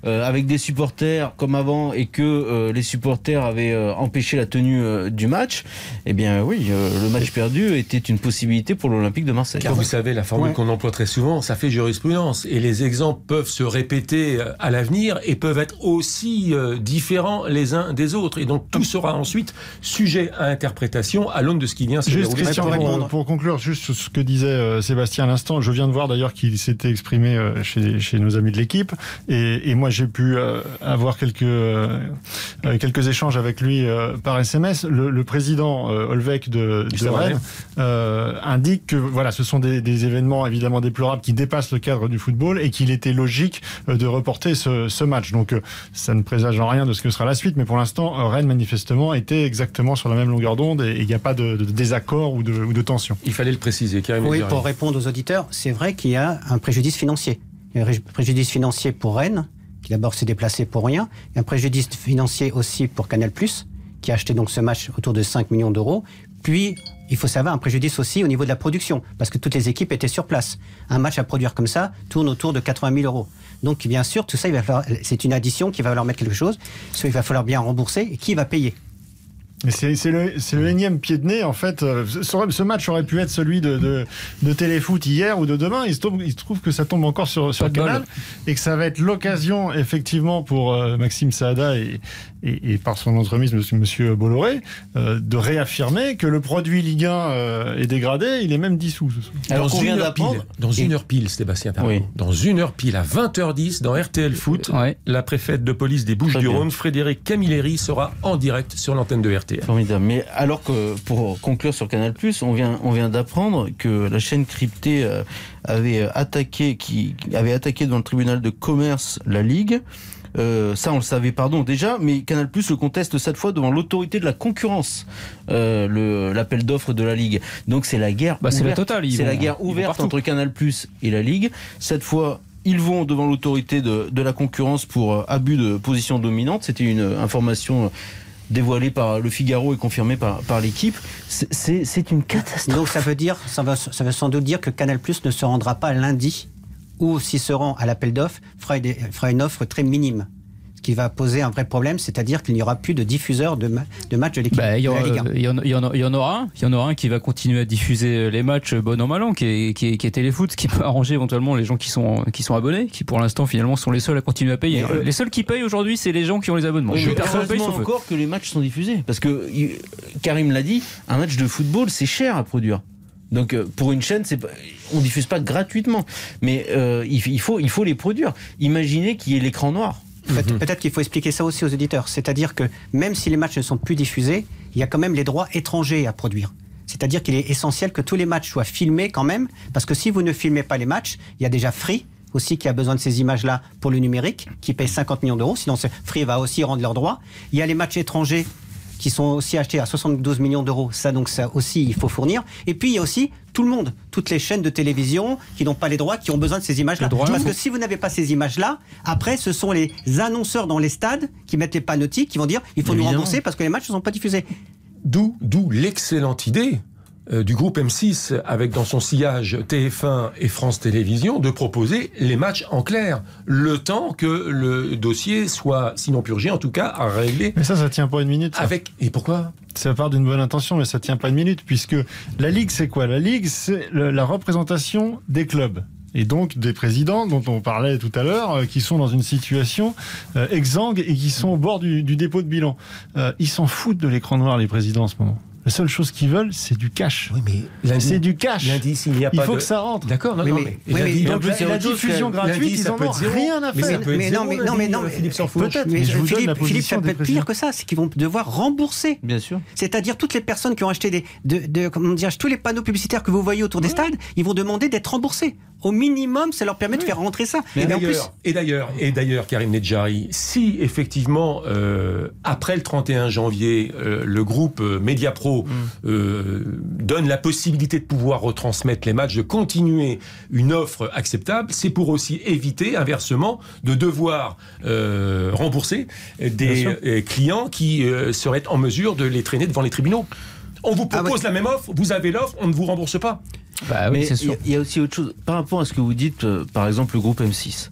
euh, avec des supporters comme avant et que euh, les supporters avaient euh, empêché la tenue euh, du match, eh bien oui, euh, le match perdu était une possibilité pour l'Olympique de Marseille. Car vous savez, la formule ouais. qu'on emploie très souvent, ça fait jurisprudence. Et les exemples peuvent se répéter à l'avenir et peuvent être aussi euh, différents les uns des autres. Et donc tout sera ensuite sujet à interprétation à l'aune de ce qui vient se Juste dérouler. Christian, pour, pour conclure, juste sur ce que disait euh, Sébastien à l'instant, je viens de voir d'ailleurs qu'il s'était exprimé euh, chez, chez nos amis de l'équipe. Et, et moi, j'ai pu euh, avoir quelques, euh, quelques échanges avec lui euh, par S M S. Le, le président euh, Olvec de, de Rennes euh, indique que voilà, ce sont des, des événements évidemment déplorables qui dépassent le cadre du football et qu'il était logique euh, de reporter ce, ce match. Donc euh, ça ne présage en rien de ce que sera la suite, mais pour l'instant, euh, Rennes manifestement était exactement sur la même longueur d'onde et il n'y a pas de, de désaccord ou de, ou de tension. Il fallait le préciser. Karim Oui, Medjari. pour répondre aux auditeurs, c'est vrai qu'il y a un préjudice financier. Il y a un préjudice financier pour Rennes, qui d'abord s'est déplacé pour rien. Il y a un préjudice financier aussi pour Canal+, qui a acheté donc ce match autour de cinq millions d'euros. Puis, il faut savoir un préjudice aussi au niveau de la production, parce que toutes les équipes étaient sur place. Un match à produire comme ça tourne autour de quatre-vingt mille euros. Donc, bien sûr, tout ça, il va falloir, c'est une addition qui va falloir mettre quelque chose. Soit il va falloir bien rembourser, et qui va payer ? C'est, c'est, le, c'est le énième pied de nez, en fait. Ce, ce match aurait pu être celui de, de, de Téléfoot hier ou de demain. Il se trouve, il se trouve que ça tombe encore sur, sur Canal et que ça va être l'occasion, effectivement, pour euh, Maxime Saada et, et, et par son entremise, monsieur, monsieur Bolloré, euh, de réaffirmer que le produit Ligue un euh, est dégradé. Il est même dissous. Alors, dans, une heure, pile, dans une heure pile, Sébastien, pardon, oui. dans une heure pile, à vingt heures dix, dans R T L Foot, ouais. la préfète de police des Bouches-du-Rhône, Frédéric Camilleri, sera en direct sur l'antenne de R T L. Formidable. Mais alors que, pour conclure sur Canal+, on vient, on vient d'apprendre que la chaîne cryptée euh, avait attaqué, qui avait attaqué devant le tribunal de commerce la Ligue. Euh, ça, on le savait, pardon, déjà, mais Canal+ le conteste cette fois devant l'autorité de la concurrence, euh, le, l'appel d'offres de la Ligue. Donc c'est la guerre bah, ouverte. C'est la totale. C'est vont, la guerre ouverte entre Canal+ et la Ligue. Cette fois, ils vont devant l'autorité de, de la concurrence pour euh, abus de position dominante. C'était une euh, information... Euh, dévoilé par Le Figaro et confirmé par, par l'équipe, c'est, c'est, c'est une catastrophe. Donc ça veut dire, ça veut, ça veut sans doute dire que Canal+ ne se rendra pas lundi, ou s'il se rend à l'appel d'offres, fera, des, fera une offre très minime. Ce qui va poser un vrai problème, c'est-à-dire qu'il n'y aura plus de diffuseurs de, ma- de matchs de l'équipe bah, y aura, de la Ligue un. Il y, en, y, en, y en aura un, il y en aura un qui va continuer à diffuser les matchs bon an mal an, qui est, qui est, qui est Téléfoot, ce qui peut arranger éventuellement les gens qui sont, qui sont abonnés, qui pour l'instant finalement sont les seuls à continuer à payer. Euh, les seuls qui payent aujourd'hui, c'est les gens qui ont les abonnements. Oui, Je personne paye encore eux. Que les matchs sont diffusés, parce que Karim l'a dit, un match de football c'est cher à produire. Donc euh, pour une chaîne, c'est pas, on diffuse pas gratuitement, mais euh, il, il faut, il faut les produire. Imaginez qu'il y ait l'écran noir. Peut-être, peut-être qu'il faut expliquer ça aussi aux auditeurs. C'est-à-dire que même si les matchs ne sont plus diffusés, il y a quand même les droits étrangers à produire. C'est-à-dire qu'il est essentiel que tous les matchs soient filmés quand même, parce que si vous ne filmez pas les matchs, il y a déjà Free aussi qui a besoin de ces images-là pour le numérique, qui paye cinquante millions d'euros, sinon Free va aussi rendre leurs droits. Il y a les matchs étrangers qui sont aussi achetés à soixante-douze millions d'euros. Ça, donc, ça aussi, il faut fournir. Et puis, il y a aussi tout le monde, toutes les chaînes de télévision qui n'ont pas les droits, qui ont besoin de ces images-là. Parce que si vous n'avez pas ces images-là, après, ce sont les annonceurs dans les stades qui mettent les panneaux qui vont dire il faut Évidemment. nous rembourser parce que les matchs ne sont pas diffusés. D'où, d'où l'excellente idée euh, du groupe M six, avec dans son sillage T F un et France Télévisions, de proposer les matchs en clair, le temps que le dossier soit, sinon purgé, en tout cas, à régler. Mais ça, ça tient pas une minute. Ça. Avec Et pourquoi ? Ça part d'une bonne intention, mais ça tient pas une minute, puisque la Ligue, c'est quoi ? La Ligue, c'est le, la représentation des clubs. Et donc des présidents dont on parlait tout à l'heure, euh, qui sont dans une situation euh, exsangue et qui sont au bord du, du dépôt de bilan. Euh, ils s'en foutent de l'écran noir, les présidents, en ce moment. La seule chose qu'ils veulent, c'est du cash. Oui, mais lundi, c'est du cash. Lundi, s'il y a il pas faut de... que ça rentre. D'accord, non, oui, non, mais, mais, oui, lundi, mais donc la, la diffusion gratuite, lundi, ils en ont rien à faire. Mais, mais non, mais non, mais non, mais Philippe s'en fout. Peut-être, mais, mais je vous Philippe, donne la Philippe, ça peut être pire que ça, c'est qu'ils vont devoir rembourser. Bien sûr. C'est-à-dire toutes les personnes qui ont acheté des, de, de, comment dire, tous les panneaux publicitaires que vous voyez autour des ouais. stades, ils vont demander d'être remboursés. Au minimum, ça leur permet oui. de faire rentrer ça. Mais et, d'ailleurs, plus... et d'ailleurs, et d'ailleurs, Karim Medjari, si effectivement euh, après le trente et un janvier, euh, le groupe euh, Mediapro mm. euh, donne la possibilité de pouvoir retransmettre les matchs, de continuer une offre acceptable, c'est pour aussi éviter inversement de devoir euh, rembourser des euh, clients qui euh, seraient en mesure de les traîner devant les tribunaux. On vous propose ah ouais. la même offre, vous avez l'offre, on ne vous rembourse pas. Bah oui, Mais c'est sûr. il y, y a aussi autre chose. Par rapport à ce que vous dites, euh, par exemple, le groupe M six.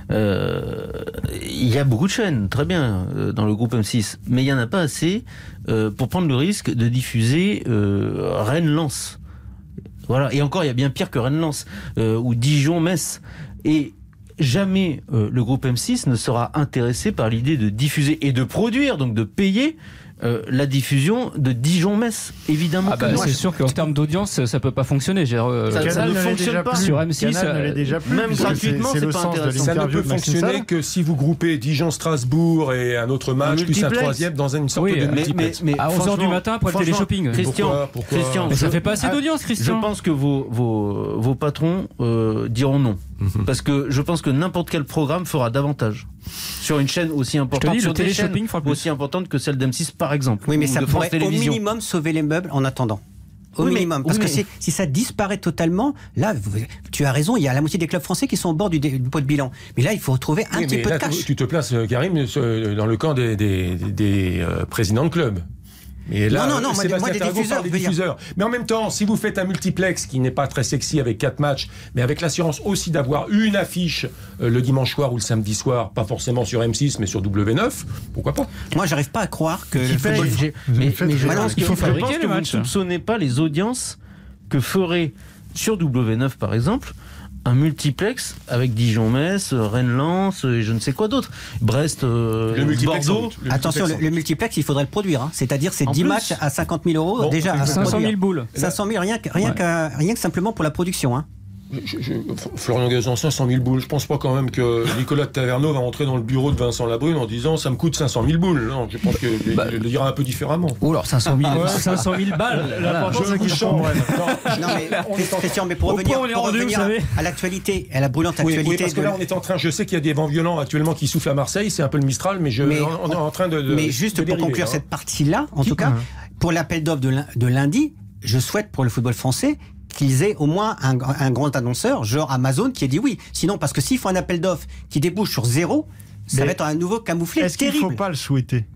Euh, il y a beaucoup de chaînes, très bien, euh, dans le groupe M six. Mais il n'y en a pas assez euh, pour prendre le risque de diffuser euh, Rennes-Lens. Voilà. Et encore, il y a bien pire que Rennes-Lens. Euh, ou Dijon-Metz. Et jamais euh, le groupe M six ne sera intéressé par l'idée de diffuser et de produire, donc de payer euh, la diffusion de Dijon-Metz, évidemment. Ah bah, que c'est non. sûr qu'en termes d'audience, ça peut pas fonctionner. J'ai, euh, Ça- ça Canal ne ne l'est fonctionne déjà pas. plus. Sur M six, Canal ne euh, l'est déjà plus. même puisque gratuitement, c'est c'est le pas sens de intéressant. Ça ne l'interview peut de Maxime fonctionner Salle. que si vous groupez Dijon-Strasbourg et un autre match, Un plus un multiplex. troisième dans une sorte Oui, de mais- Mais, mais, multiplex. mais à onze heures du franchement- matin pour le franchement, téléshopping. Christian, Pourquoi, pourquoi Christian, Mais ça je- fait pas assez ah, d'audience, Christian. Je pense que vos, vos, vos patrons euh, diront non. Mhm. Parce que je pense que n'importe quel programme fera davantage. Sur une chaîne aussi importante, dis, sur le des chaînes téléshopping fera plus. aussi importante que celle d'M six par exemple. Oui, mais ou ça de pourrait France au Télévisions. minimum sauver les meubles en attendant. Au Oui, mais- minimum. Parce oui, que mais- si, si ça disparaît totalement, là, vous- tu as raison, il y a la moitié des clubs français qui sont au bord du, dé- du pot de bilan. Mais là, il faut retrouver un Oui, petit mais peu là, de cash. tu, tu te places, euh, Karim, euh, dans le camp des, des, des, euh, présidents de club. Et là, Non, non, non, moi, Sébastien moi, des Tarago diffuseurs, parle des je veux dire. diffuseurs. Mais en même temps, si vous faites un multiplex qui n'est pas très sexy avec quatre matchs, mais avec l'assurance aussi d'avoir une affiche euh, le dimanche soir ou le samedi soir, pas forcément sur M six, mais sur W neuf, pourquoi pas? Moi, j'arrive pas à croire que Qui le paye football. J'ai- Vous mais, faites mais je raison. pense que, Il faut je fabriquer pense les que vous ne matchs. soupçonnez pas les audiences que ferait sur W neuf par exemple un multiplex avec Dijon-Metz, Rennes-Lens et je ne sais quoi d'autre. Brest, euh, Le multiplex, Bordeaux. en doute. Le Attention, le, multiplex, le multiplex, il faudrait le produire. Hein. C'est-à-dire, c'est En dix plus. matchs à cinquante mille euros Bon, déjà. à cinq cent produire. mille boules. cinq cent mille, rien, que- rien, Ouais. qu'à- rien que simplement pour la production. Hein. Je- je- Florian Gazan, cinq cent mille boules. Je pense pas quand même que Nicolas de Taverneau va rentrer dans le bureau de Vincent Labrune en disant ça me coûte cinq cent mille boules. Non, je pense qu'il le dira un peu différemment. Ou alors cinq cent mille, cinq cent mille balles. L'important, Je c'est vous qu'ils chante. comprennent. Non, mais, On est en- Christian, mais pour Au revenir, point où on est pour rendu, revenir vous savez. à l'actualité, à la brûlante Oui, actualité. oui, parce que de- là, on est en train. Je sais qu'il y a des vents violents actuellement qui soufflent à Marseille. C'est un peu le Mistral, mais je, Mais- on, on est en train de. de- Mais juste de pour dériver, conclure hein. cette partie-là, en Qui- tout cas, hein. pour l'appel d'offres de, lin- de lundi, je souhaite pour le football français qu'ils aient au moins un, un grand annonceur, genre Amazon, qui ait dit oui. Sinon, parce que s'il faut un appel d'offres qui débouche sur zéro, ça Mais va être un nouveau camouflet Est-ce qu'il ne terrible. faut pas le souhaiter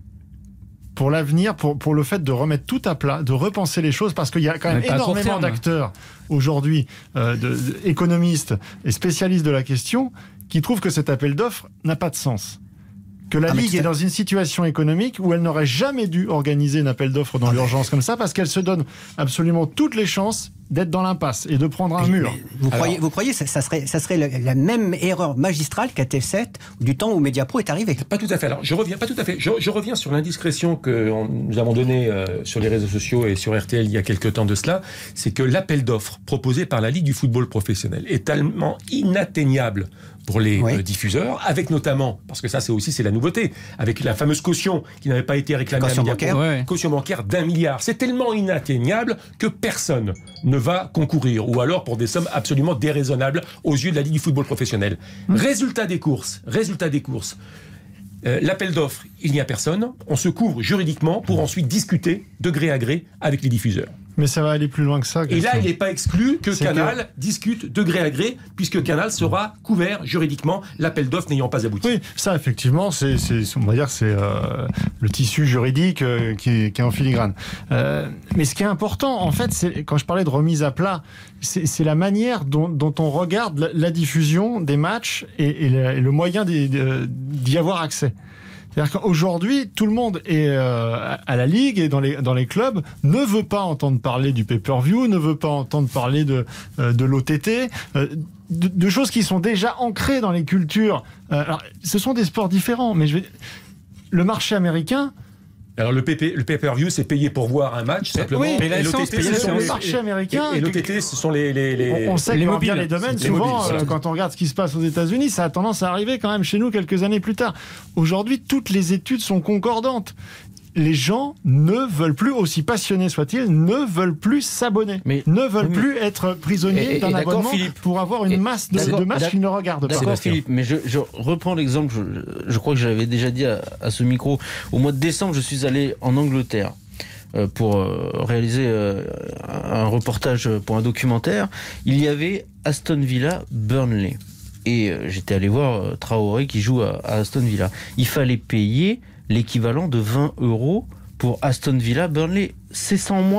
pour l'avenir, pour, pour le fait de remettre tout à plat, de repenser les choses, parce qu'il y a quand même Mais pas à court énormément terme. d'acteurs aujourd'hui, euh, de- de- économistes et spécialistes de la question, qui trouvent que cet appel d'offres n'a pas de sens. Que la Ah, mais Ligue c'est- est dans une situation économique où elle n'aurait jamais dû organiser un appel d'offres dans Ah, l'urgence comme ça, parce qu'elle se donne absolument toutes les chances d'être dans l'impasse et de prendre un Mais- mur. mais Vous croyez, vous croyez ça, ça serait, ça serait la, la même erreur magistrale qu'à T F sept du temps où Mediapro est arrivé. Pas tout à fait. Alors, je reviens, pas tout à fait. Je, je reviens sur l'indiscrétion que on- nous avons donnée euh, sur les réseaux sociaux et sur R T L il y a quelques temps de cela. C'est que l'appel d'offres proposé par la Ligue du football professionnel est tellement inatteignable pour les Oui. euh, diffuseurs, avec notamment, parce que ça c'est aussi c'est la nouveauté, avec la fameuse caution qui n'avait pas été réclamée Caution à Mediapro, bancaire. Ouais. caution bancaire d'un milliard. C'est tellement inatteignable que personne ne va concourir, ou alors pour des sommes absolument déraisonnables aux yeux de la Ligue du football professionnel. Résultat des courses, résultat des courses. Euh, l'appel d'offres, il n'y a personne. On se couvre juridiquement pour ensuite discuter de gré à gré avec les diffuseurs. Mais ça va aller plus loin que ça. Et Christian. là, il n'est pas exclu que C'est Canal discute de gré à gré, puisque Canal sera couvert juridiquement, l'appel d'offres n'ayant pas abouti. Oui, ça effectivement, c'est, c'est, on va dire, que c'est euh, le tissu juridique euh, qui, est, qui est en filigrane. Euh, mais ce qui est important, en fait, c'est quand je parlais de remise à plat, c'est, c'est la manière dont, dont on regarde la, la diffusion des matchs et, et, le, et le moyen d'y, d'y avoir accès. C'est-à-dire qu'aujourd'hui, tout le monde est euh, à la Ligue et dans les, dans les clubs ne veut pas entendre parler du pay-per-view, ne veut pas entendre parler de, euh, de l'O T T, euh, de, de choses qui sont déjà ancrées dans les cultures. Euh, alors, ce sont des sports différents, mais je vais... le marché américain... Alors le, P P, le pay-per-view, c'est payer pour voir un match, simplement. oui, et la l'O licence, T T, payer ce la sont sur licence. le les- marché américain... Et, et l'O T T, ce sont les... les, les... On, on sait les que dans mobiles. bien les domaines, Les souvent, mobiles, voilà. euh, quand on regarde ce qui se passe aux États-Unis, ça a tendance à arriver quand même chez nous quelques années plus tard. Aujourd'hui, toutes les études sont concordantes. Les gens ne veulent plus, aussi passionnés soient-ils, ne veulent plus s'abonner, Mais- ne veulent oui, mais- plus être prisonniers Et- et- d'un et d'accord, abonnement Philippe. pour avoir une Et- masse de, d'accord, de matchs d'ac- qu'ils ne regardent pas. D'accord, Sébastien. Philippe, mais je, je reprends l'exemple, je, je crois que je l'avais déjà dit à, à ce micro. Au mois de décembre, je suis allé en Angleterre euh, pour euh, réaliser euh, un reportage pour un documentaire. Il y avait Aston Villa Burnley. Et euh, j'étais allé voir euh, Traoré qui joue à, à Aston Villa. Il fallait payer l'équivalent de vingt euros pour Aston Villa Burnley. C'est sans moi.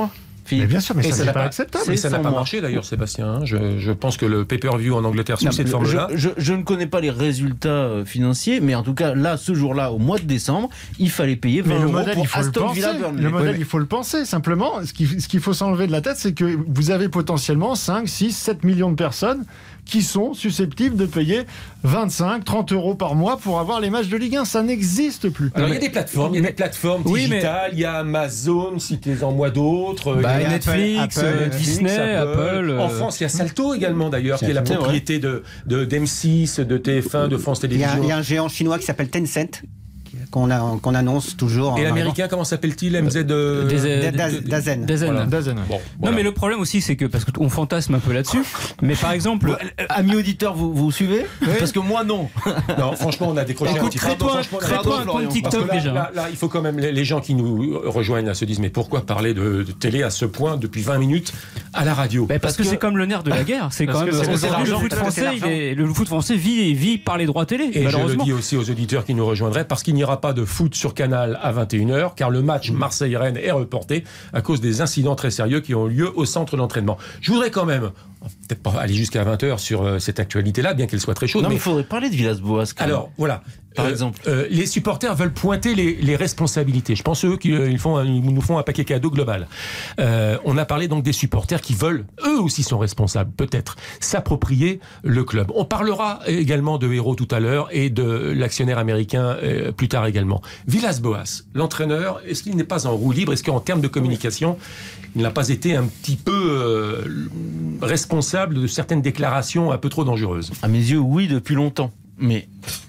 Mais bien sûr, mais Et ça, ça c'est n'a pas pas- acceptable. Mais ça n'a sans pas moi. marché d'ailleurs, Sébastien. hein. Je, je pense que le pay-per-view en Angleterre sous Non, cette je, forme-là. je, je ne connais pas les résultats euh, financiers, mais en tout cas, là, ce jour-là, au mois de décembre, il fallait payer vingt Mais le euros modèle, pour il faut le Aston penser. Villa Burnley. Le modèle, Ouais, mais- il faut le penser. Simplement, ce qu'il ce qu'il faut s'enlever de la tête, c'est que vous avez potentiellement cinq, six, sept millions de personnes qui sont susceptibles de payer vingt-cinq, trente euros par mois pour avoir les matchs de Ligue un. Ça n'existe plus. Alors il y a des plateformes, il y a des plateformes Oui, mais- digitales, il y a Amazon, citez-en moi d'autres. Bah, il y a Netflix, Apple, euh, Netflix, Disney, Apple, euh, En France, il y a Salto également d'ailleurs, qui est la C'est vrai. propriété de, de d'M six, de T F un, de France Il y, a, Télévisions. il y a un géant chinois qui s'appelle Tencent, qu'on a- qu'on annonce toujours. Et en l'américain, comment s'appelle-t-il M Z de... Des- arrivant. Daz- Dazen. Dazen. Voilà. Dazen. Bon, Non, voilà. mais le problème aussi, c'est que, parce qu'on fantasme un peu là-dessus, mais par exemple, Euh, Amis auditeurs, vous, vous suivez Parce que moi, non. Non, franchement, on a décroché un écoute, petit peu. crée-toi Franchement, on a crée-toi un décroché. compte Parce TikTok que là, déjà. Là, là, il faut quand même, les les gens qui nous rejoignent là se disent, mais pourquoi parler de, de télé à ce point depuis vingt minutes à la radio? Bah, parce, que, que- c'est comme le nerf de la guerre. C'est Parce quand que même c'est- c'est aujourd'hui, le l'argent. foot Parce que c'est français, il l'argent. est- le foot français vit, vit par les droits télé. Et je le malheureusement. dis aussi aux auditeurs qui nous rejoindraient, parce qu'il n'y aura pas de foot sur Canal à vingt et une heures, car le match Marseille-Rennes est reporté à cause des incidents très sérieux qui ont lieu au centre d'entraînement. Je voudrais quand même, peut-être pas aller jusqu'à vingt heures sur euh, cette actualité-là, bien qu'elle soit très chaude, Non, mais mais il faudrait parler de Villas-Boas. quand même. alors, voilà. Par Euh, exemple. euh, les supporters veulent pointer les, les responsabilités. Je pense eux qu'ils ils font un- ils nous font un paquet cadeau global. Euh, on a parlé donc des supporters qui veulent, eux aussi sont responsables, peut-être, s'approprier le club. On parlera également de Hérault tout à l'heure et de l'actionnaire américain euh, plus tard également. Villas-Boas, l'entraîneur, est-ce qu'il n'est pas en roue libre? Est-ce qu'en termes de communication, il n'a pas été un petit peu euh, responsable de certaines déclarations un peu trop dangereuses? À mes yeux, oui, depuis longtemps. Mais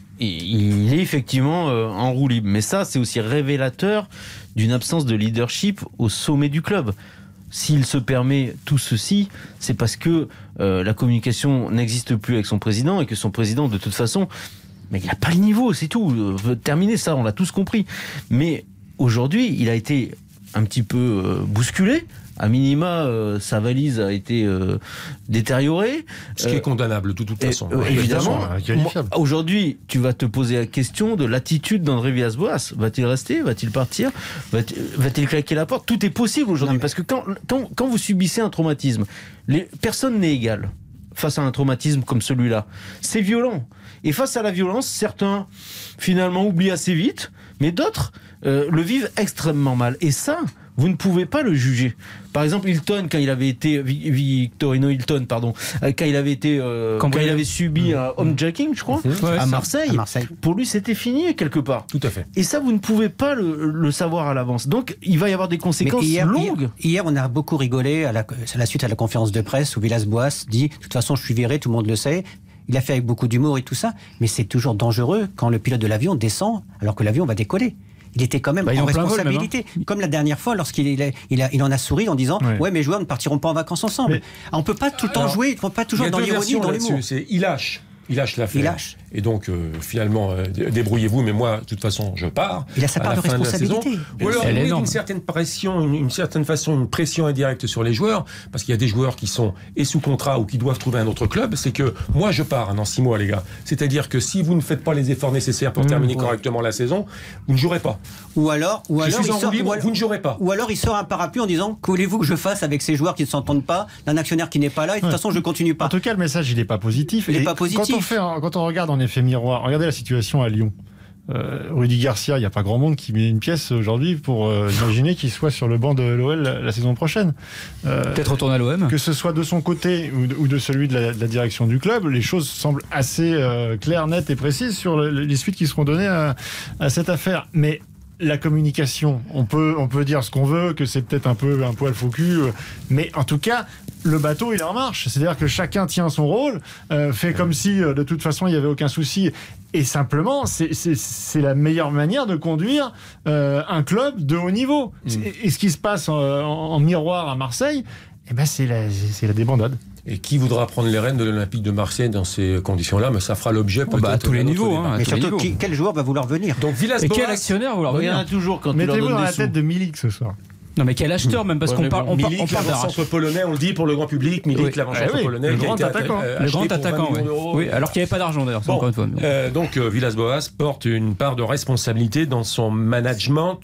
il est effectivement euh, en roue libre. Mais ça, c'est aussi révélateur d'une absence de leadership au sommet du club. S'il se permet tout ceci, c'est parce que euh, la communication n'existe plus avec son président et que son président, de toute façon, mais il n'a pas le niveau, c'est tout. Euh, terminer ça, on l'a tous compris. Mais aujourd'hui, il a été un petit peu euh, bousculé. À minima, euh, sa valise a été euh, détériorée. Ce qui Euh, est condamnable de toute et, façon. euh, Ouais, évidemment, évidemment, qualifiable. moi, aujourd'hui, tu vas te poser la question de l'attitude d'André Villas-Boas. Va-t-il rester? Va-t-il partir? Va-t- Va-t-il claquer la porte? Tout est possible aujourd'hui. Non, mais- Parce que quand, quand, quand vous subissez un traumatisme, les, personne n'est égal face à un traumatisme comme celui-là. C'est violent. Et face à la violence, certains, finalement, oublient assez vite, mais d'autres euh, le vivent extrêmement mal. Et ça, vous ne pouvez pas le juger. Par exemple, Hilton, quand il avait été Vi- Victorino Hilton, pardon, euh, quand il avait été, euh, quand Cambriolé. il avait subi un homejacking, je crois, Ouais, à ça. Marseille, À Marseille. pour lui, c'était fini quelque part. Tout à fait. Et ça, vous ne pouvez pas le, le savoir à l'avance. Donc, il va y avoir des Mais conséquences hier, longues. hier, hier, on a beaucoup rigolé à la, à la suite à la conférence de presse où Villas-Boas dit de toute façon, je suis viré, tout le monde le sait. Il a fait avec beaucoup d'humour et tout ça, mais c'est toujours dangereux quand le pilote de l'avion descend alors que l'avion va décoller. Il était quand même Bah, il est en en plein vol, responsabilité. Comme la dernière fois, lorsqu'il il, a- il, a- il en a souri en disant Ouais. ouais, mes joueurs ne partiront pas en vacances ensemble. Mais- Ah, on peut pas tout le temps Alors, jouer, on peut pas Il y toujours a dans deux l'ironie, versions dans là-dessus. l'humour. C'est il lâche. Il lâche l'affaire. Il lâche. Et donc, euh, finalement, euh, dé- débrouillez-vous, mais moi, de toute façon, je pars. Il a sa à part la de fin la responsabilité. saison. Ou alors, Elle est il met énorme. une certaine pression, une, une certaine façon, une pression indirecte sur les joueurs, parce qu'il y a des joueurs qui sont et sous contrat ou qui doivent trouver un autre club. C'est que moi, je pars hein, dans six mois, les gars. C'est-à-dire que si vous ne faites pas les efforts nécessaires pour terminer ouais. correctement la saison, vous ne jouerez pas. Ou alors, ou Je alors, suis il en sort, roue libre, ou alors- vous ne jouerez pas. ou alors il sort un parapluie en disant que voulez-vous que je fasse avec ces joueurs qui ne s'entendent pas, d'un actionnaire qui n'est pas là, et de toute Ouais. façon je continue pas. En tout cas, le message, il n'est pas positif. Il est Et pas positif. Quand on, fait, un- quand on regarde en effet miroir, regardez la situation à Lyon. Euh, Rudy Garcia, il n'y a pas grand monde qui met une pièce aujourd'hui pour euh, imaginer qu'il soit sur le banc de l'O L la, la saison prochaine. Euh, Peut-être retourner à l'O M. que ce soit de son côté ou de, ou de celui de la, de la direction du club, les choses semblent assez euh, claires, nettes et précises sur le- les suites qui seront données à, à cette affaire. Mais la communication, on peut, on peut dire ce qu'on veut, que c'est peut-être un peu un poil faux cul, euh, mais en tout cas, le bateau, il est en marche. C'est-à-dire que chacun tient son rôle, euh, fait comme si euh, de toute façon, il n'y avait aucun souci. Et simplement, c'est- c'est c'est la meilleure manière de conduire euh, un club de haut niveau. Et, et ce qui se passe en, en- en miroir à Marseille, eh ben c'est la, c'est la débandade. Et qui voudra prendre les rênes de l'Olympique de Marseille dans ces conditions-là, mais ça fera l'objet peut-être bah, à tous les d'un autre niveaux, débat. hein, à Mais tous les surtout, niveaux. qui- quel joueur va vouloir venir? Donc Et Villas-Boas, quel actionnaire vouloir Il y en a venir? toujours quand tu leur Mettez-vous donnes dans des la sous. tête de Milik ce soir. Non, mais quel acheteur même, parce Ouais, qu'on mais parle, bon, on, par- Milik, on parle d'arrache. l'avant-centre polonais, on le dit pour le grand public, Milik, Oui. l'avant-centre Eh oui, polonais, le qui a grand été attaquant. euh, Le acheté grand pour vingt attaquant, millions oui. d'euros. Oui, alors qu'il n'y avait pas d'argent d'ailleurs, c'est Bon, encore une fois. euh, donc euh, Villas-Boas porte une part de responsabilité dans son management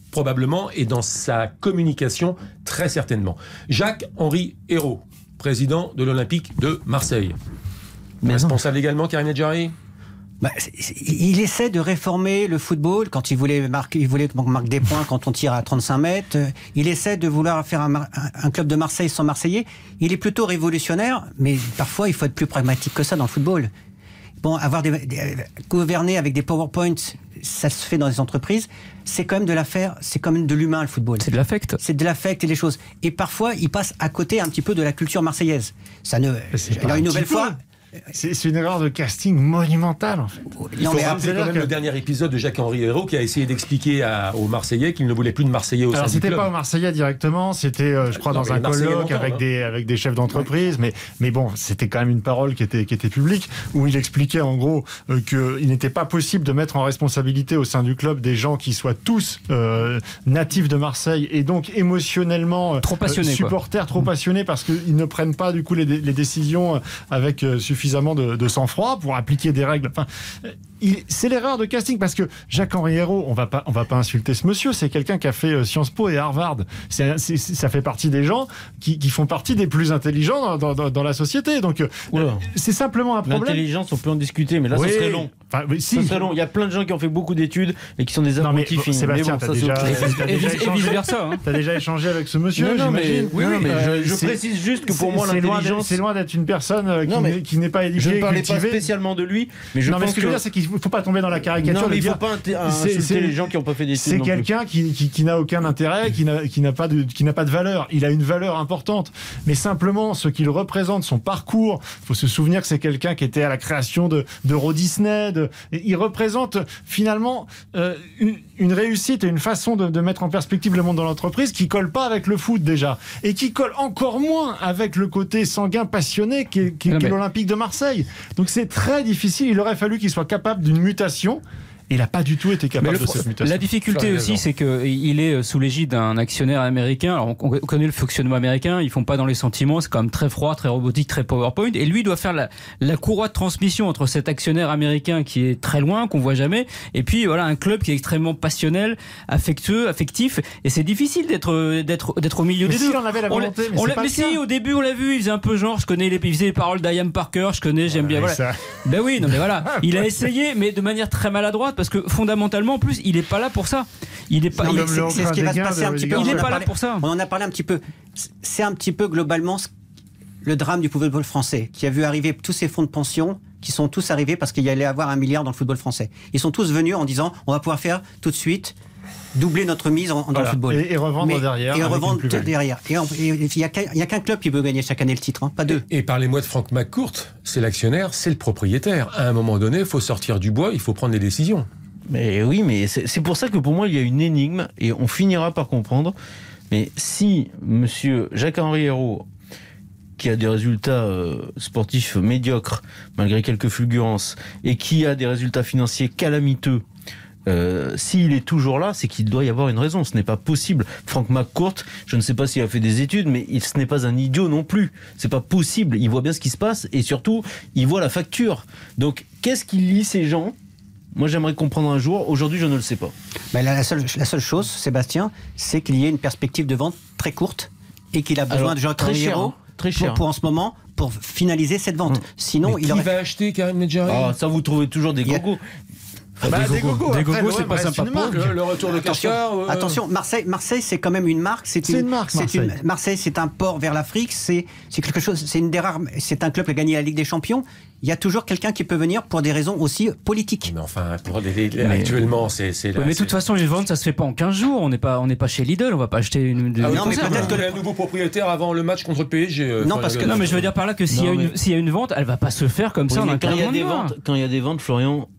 probablement, et dans sa communication, très certainement. Jacques-Henri Hérault, président de l'Olympique de Marseille. Mais responsable non. également, Karim Nedjari. Bah, il essaie de réformer le football quand il voulait marquer, il voulait qu'on marque des points quand on tire à trente-cinq mètres. Il essaie de vouloir faire un, un club de Marseille sans Marseillais. Il est plutôt révolutionnaire, mais parfois il faut être plus pragmatique que ça dans le football. Bon, avoir des, des gouverner avec des PowerPoints, ça se fait dans les entreprises. C'est quand même de l'affaire, c'est quand même de l'humain le football. C'est de l'affect. C'est de l'affect et des choses. Et parfois, il passe à côté un petit peu de la culture marseillaise. Ça ne. Alors une nouvelle fois. C'est, c'est une erreur de casting monumentale, en fait. Il faut rappeler quand même que... le dernier épisode de Jacques-Henri Hérault qui a essayé d'expliquer à, aux Marseillais qu'il ne voulait plus de Marseillais au sein Alors, du club. c'était pas aux Marseillais directement, c'était, euh, je crois, non, dans un colloque avec, hein. des, avec des chefs d'entreprise, ouais. mais, mais bon, c'était quand même une parole qui était, qui était publique, où il expliquait en gros euh, qu'il n'était pas possible de mettre en responsabilité au sein du club des gens qui soient tous euh, natifs de Marseille et donc émotionnellement trop passionnés, euh, supporters, quoi. trop passionnés, parce qu'ils ne prennent pas du coup les, les décisions avec euh, suffisamment de, de sang-froid pour appliquer des règles. Enfin, il, c'est l'erreur de casting, parce que Jacques-Henri Hérault, on va pas, on va pas insulter ce monsieur, c'est quelqu'un qui a fait euh, Sciences Po et Harvard. C'est, c'est, ça fait partie des gens qui, qui font partie des plus intelligents dans, dans, dans la société. Donc, euh, c'est simplement un problème. L'intelligence, on peut en discuter, mais là, oui. ce serait long. Enfin, oui, si. Ce serait long. Il y a plein de gens qui ont fait beaucoup d'études et qui sont des apprentis finis. Sébastien, mais t'as bon, déjà, ça, t'as déjà échangé, et vice versa. Hein. T'as déjà échangé avec ce monsieur, non, non, j'imagine. Mais, oui, non, mais euh, je, je précise juste que pour moi, c'est l'intelligence, loin c'est loin d'être une personne euh, qui, non, n'est, qui n'est pas éduquée. Je ne parlais cultivée. pas spécialement de lui, mais je non, pense mais ce que, que je veux dire, c'est qu'il ne faut pas tomber dans la caricature. Non, mais il ne faut dire, pas inter- insulter c'est, les gens qui n'ont pas fait d'études. C'est quelqu'un qui, qui, qui n'a aucun intérêt, qui n'a, qui n'a pas de, qui n'a pas de valeur. Il a une valeur importante, mais simplement ce qu'il représente, son parcours. Il faut se souvenir que c'est quelqu'un qui était à la création de d'Euro Disney. De, il représente finalement euh, une, une réussite et une façon de, de mettre en perspective le monde dans l'entreprise qui colle pas avec le foot déjà, et qui colle encore moins avec le côté sanguin passionné qu'est, qu'est, qu'est mais... l'Olympique de Marseille. Donc c'est très difficile. Il aurait fallu qu'il soit capable d'une mutation. Il n'a pas du tout été capable le, de cette mutation. La difficulté aussi, c'est qu'il est sous l'égide d'un actionnaire américain. Alors, on connaît le fonctionnement américain, ils font pas dans les sentiments, c'est quand même très froid, très robotique, très PowerPoint. Et lui doit faire la, la courroie de transmission entre cet actionnaire américain qui est très loin, qu'on voit jamais, et puis voilà un club qui est extrêmement passionnel, affectueux, affectif. Et c'est difficile d'être d'être d'être au milieu mais des si deux. On avait la volonté, on mais, on c'est l'a, pas mais si, au début on l'a vu, il faisait un peu genre, je connais les, il faisait les paroles d'Ian Parker, je connais, j'aime bien. Ouais, voilà. Ça... Ben oui, non mais voilà, il a essayé, mais de manière très maladroite, parce que fondamentalement en plus, il n'est pas là pour ça. Il n'est pas. Non, il, c'est, c'est, c'est ce qui va se passer un petit peu. Il n'est pas parlé, là pour ça. On en a parlé un petit peu. C'est un petit peu globalement le drame du football français, qui a vu arriver tous ces fonds de pension, qui sont tous arrivés parce qu'il y allait avoir un milliard dans le football français. Ils sont tous venus en disant, on va pouvoir faire tout de suite doubler notre mise en, dans voilà. le football. Et, et revendre Mais, derrière. Et revendre derrière. Et il n'y a, a qu'un club qui peut gagner chaque année le titre, hein, pas deux. Et, et parlez-moi de Franck McCourt, c'est l'actionnaire, c'est le propriétaire. À un moment donné, il faut sortir du bois, il faut prendre des décisions. Mais oui, mais c'est, c'est pour ça que pour moi, il y a une énigme, et on finira par comprendre. Mais si monsieur Jacques-Henri Hérault, qui a des résultats euh, sportifs médiocres, malgré quelques fulgurances, et qui a des résultats financiers calamiteux, Euh, s'il est toujours là, c'est qu'il doit y avoir une raison. Ce n'est pas possible. Franck McCourt, je ne sais pas s'il a fait des études, mais il, ce n'est pas un idiot non plus. C'est pas possible. Il voit bien ce qui se passe et surtout, il voit la facture. Donc, qu'est-ce qui lie ces gens ? Moi, j'aimerais comprendre un jour. Aujourd'hui, je ne le sais pas. Mais la, la, seule, la seule chose, Sébastien, c'est qu'il y ait une perspective de vente très courte et qu'il a besoin Alors, de Jacques-Henri Hérault très cher pour, pour en ce moment pour finaliser cette vente. Mmh. Sinon, mais il qui aurait... va acheter Karim Nedjari ? Ah, ça, vous trouvez toujours des gogos. Ah bah, des gogos, des gogos, c'est pas sympa. Le, le retour de attention, euh... attention, Marseille, Marseille, c'est quand même une marque. C'est, c'est une, une marque. C'est Marseille. Une, Marseille, c'est un port vers l'Afrique. C'est, c'est quelque chose. C'est une des rares. C'est un club qui a gagné la Ligue des Champions. Il y a toujours quelqu'un qui peut venir pour des raisons aussi politiques. Mais enfin, pour des, les, mais, actuellement, c'est. c'est là, mais de c'est... toute façon, les ventes, ça se fait pas en quinze jours. On n'est pas, on n'est pas chez Lidl. On va pas acheter une. Ah oui, non, mais peut-être que le... un nouveau propriétaire avant le match contre le P S G. Euh, non, parce que non, mais je veux dire par là que s'il y a une, s'il y a une vente, elle va pas se faire comme oui, ça en un quand il y a des ventes, quand il y a des ventes, Florian,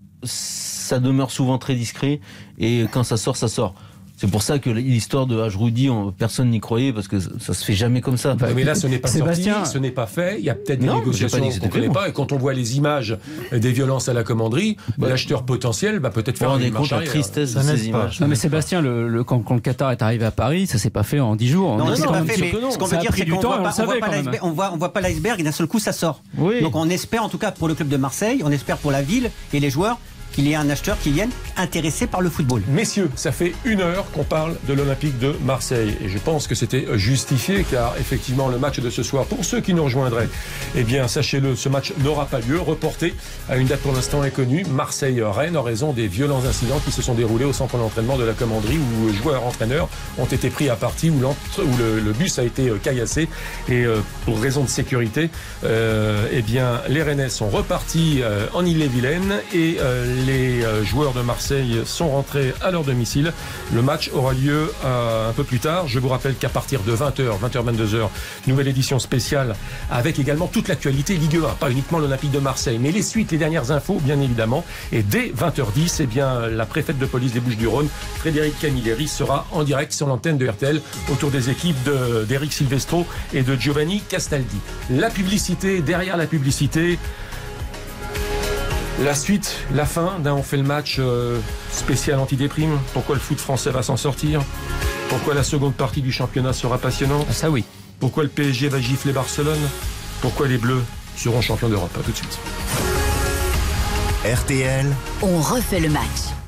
ça demeure souvent très discret et quand ça sort, ça sort. C'est pour ça que l'histoire de Ajroudi, personne n'y croyait parce que ça se fait jamais comme ça. Bah, mais là, ce n'est pas Sébastien... sorti, ce n'est pas fait. Il y a peut-être des non, négociations qu'on ne connaît pas. Et quand on voit les images des violences à la commanderie, bah, l'acheteur potentiel va peut-être faire une marche arrière. La tristesse de ces images. Non, mais Sébastien, le, le, quand, quand le Qatar est arrivé à Paris, ça s'est pas fait en dix jours. Non, non, c'est pas fait. Mais ce qu'on veut dire, c'est qu'on voit pas, on voit pas l'iceberg. On voit, on voit pas l'iceberg et d'un seul coup, ça sort. Oui. Donc on espère, en tout cas pour le club de Marseille, on espère pour la ville et les joueurs qu'il y ait un acheteur qui vienne intéressé par le football. Messieurs, ça fait une heure qu'on parle de l'Olympique de Marseille et je pense que c'était justifié car effectivement le match de ce soir, pour ceux qui nous rejoindraient, eh bien sachez-le, ce match n'aura pas lieu, reporté à une date pour l'instant inconnue, Marseille-Rennes, en raison des violents incidents qui se sont déroulés au centre d'entraînement de la Commanderie où joueurs-entraîneurs ont été pris à partie, où, où le, le bus a été caillassé et euh, pour raison de sécurité, euh, eh bien les Rennais sont repartis euh, en Ille-et-Vilaine et euh, les euh, joueurs de Marseille sont rentrés à leur domicile. Le match aura lieu euh, un peu plus tard. Je vous rappelle qu'à partir de vingt heures, vingt heures vingt-deux heures, nouvelle édition spéciale avec également toute l'actualité Ligue un, pas uniquement l'Olympique de Marseille, mais les suites, les dernières infos, bien évidemment. Et dès vingt heures dix, eh bien, la préfète de police des Bouches-du-Rhône, Frédéric Camilleri, sera en direct sur l'antenne de R T L autour des équipes de, d'Eric Silvestro et de Giovanni Castaldi. La publicité, derrière la publicité, la suite, la fin d'un On fait le match euh, spécial antidéprime. Pourquoi le foot français va s'en sortir? Pourquoi la seconde partie du championnat sera passionnante? Ah, ça oui. Pourquoi le P S G va gifler Barcelone? Pourquoi les Bleus seront champions d'Europe? À tout de suite. R T L. On refait le match.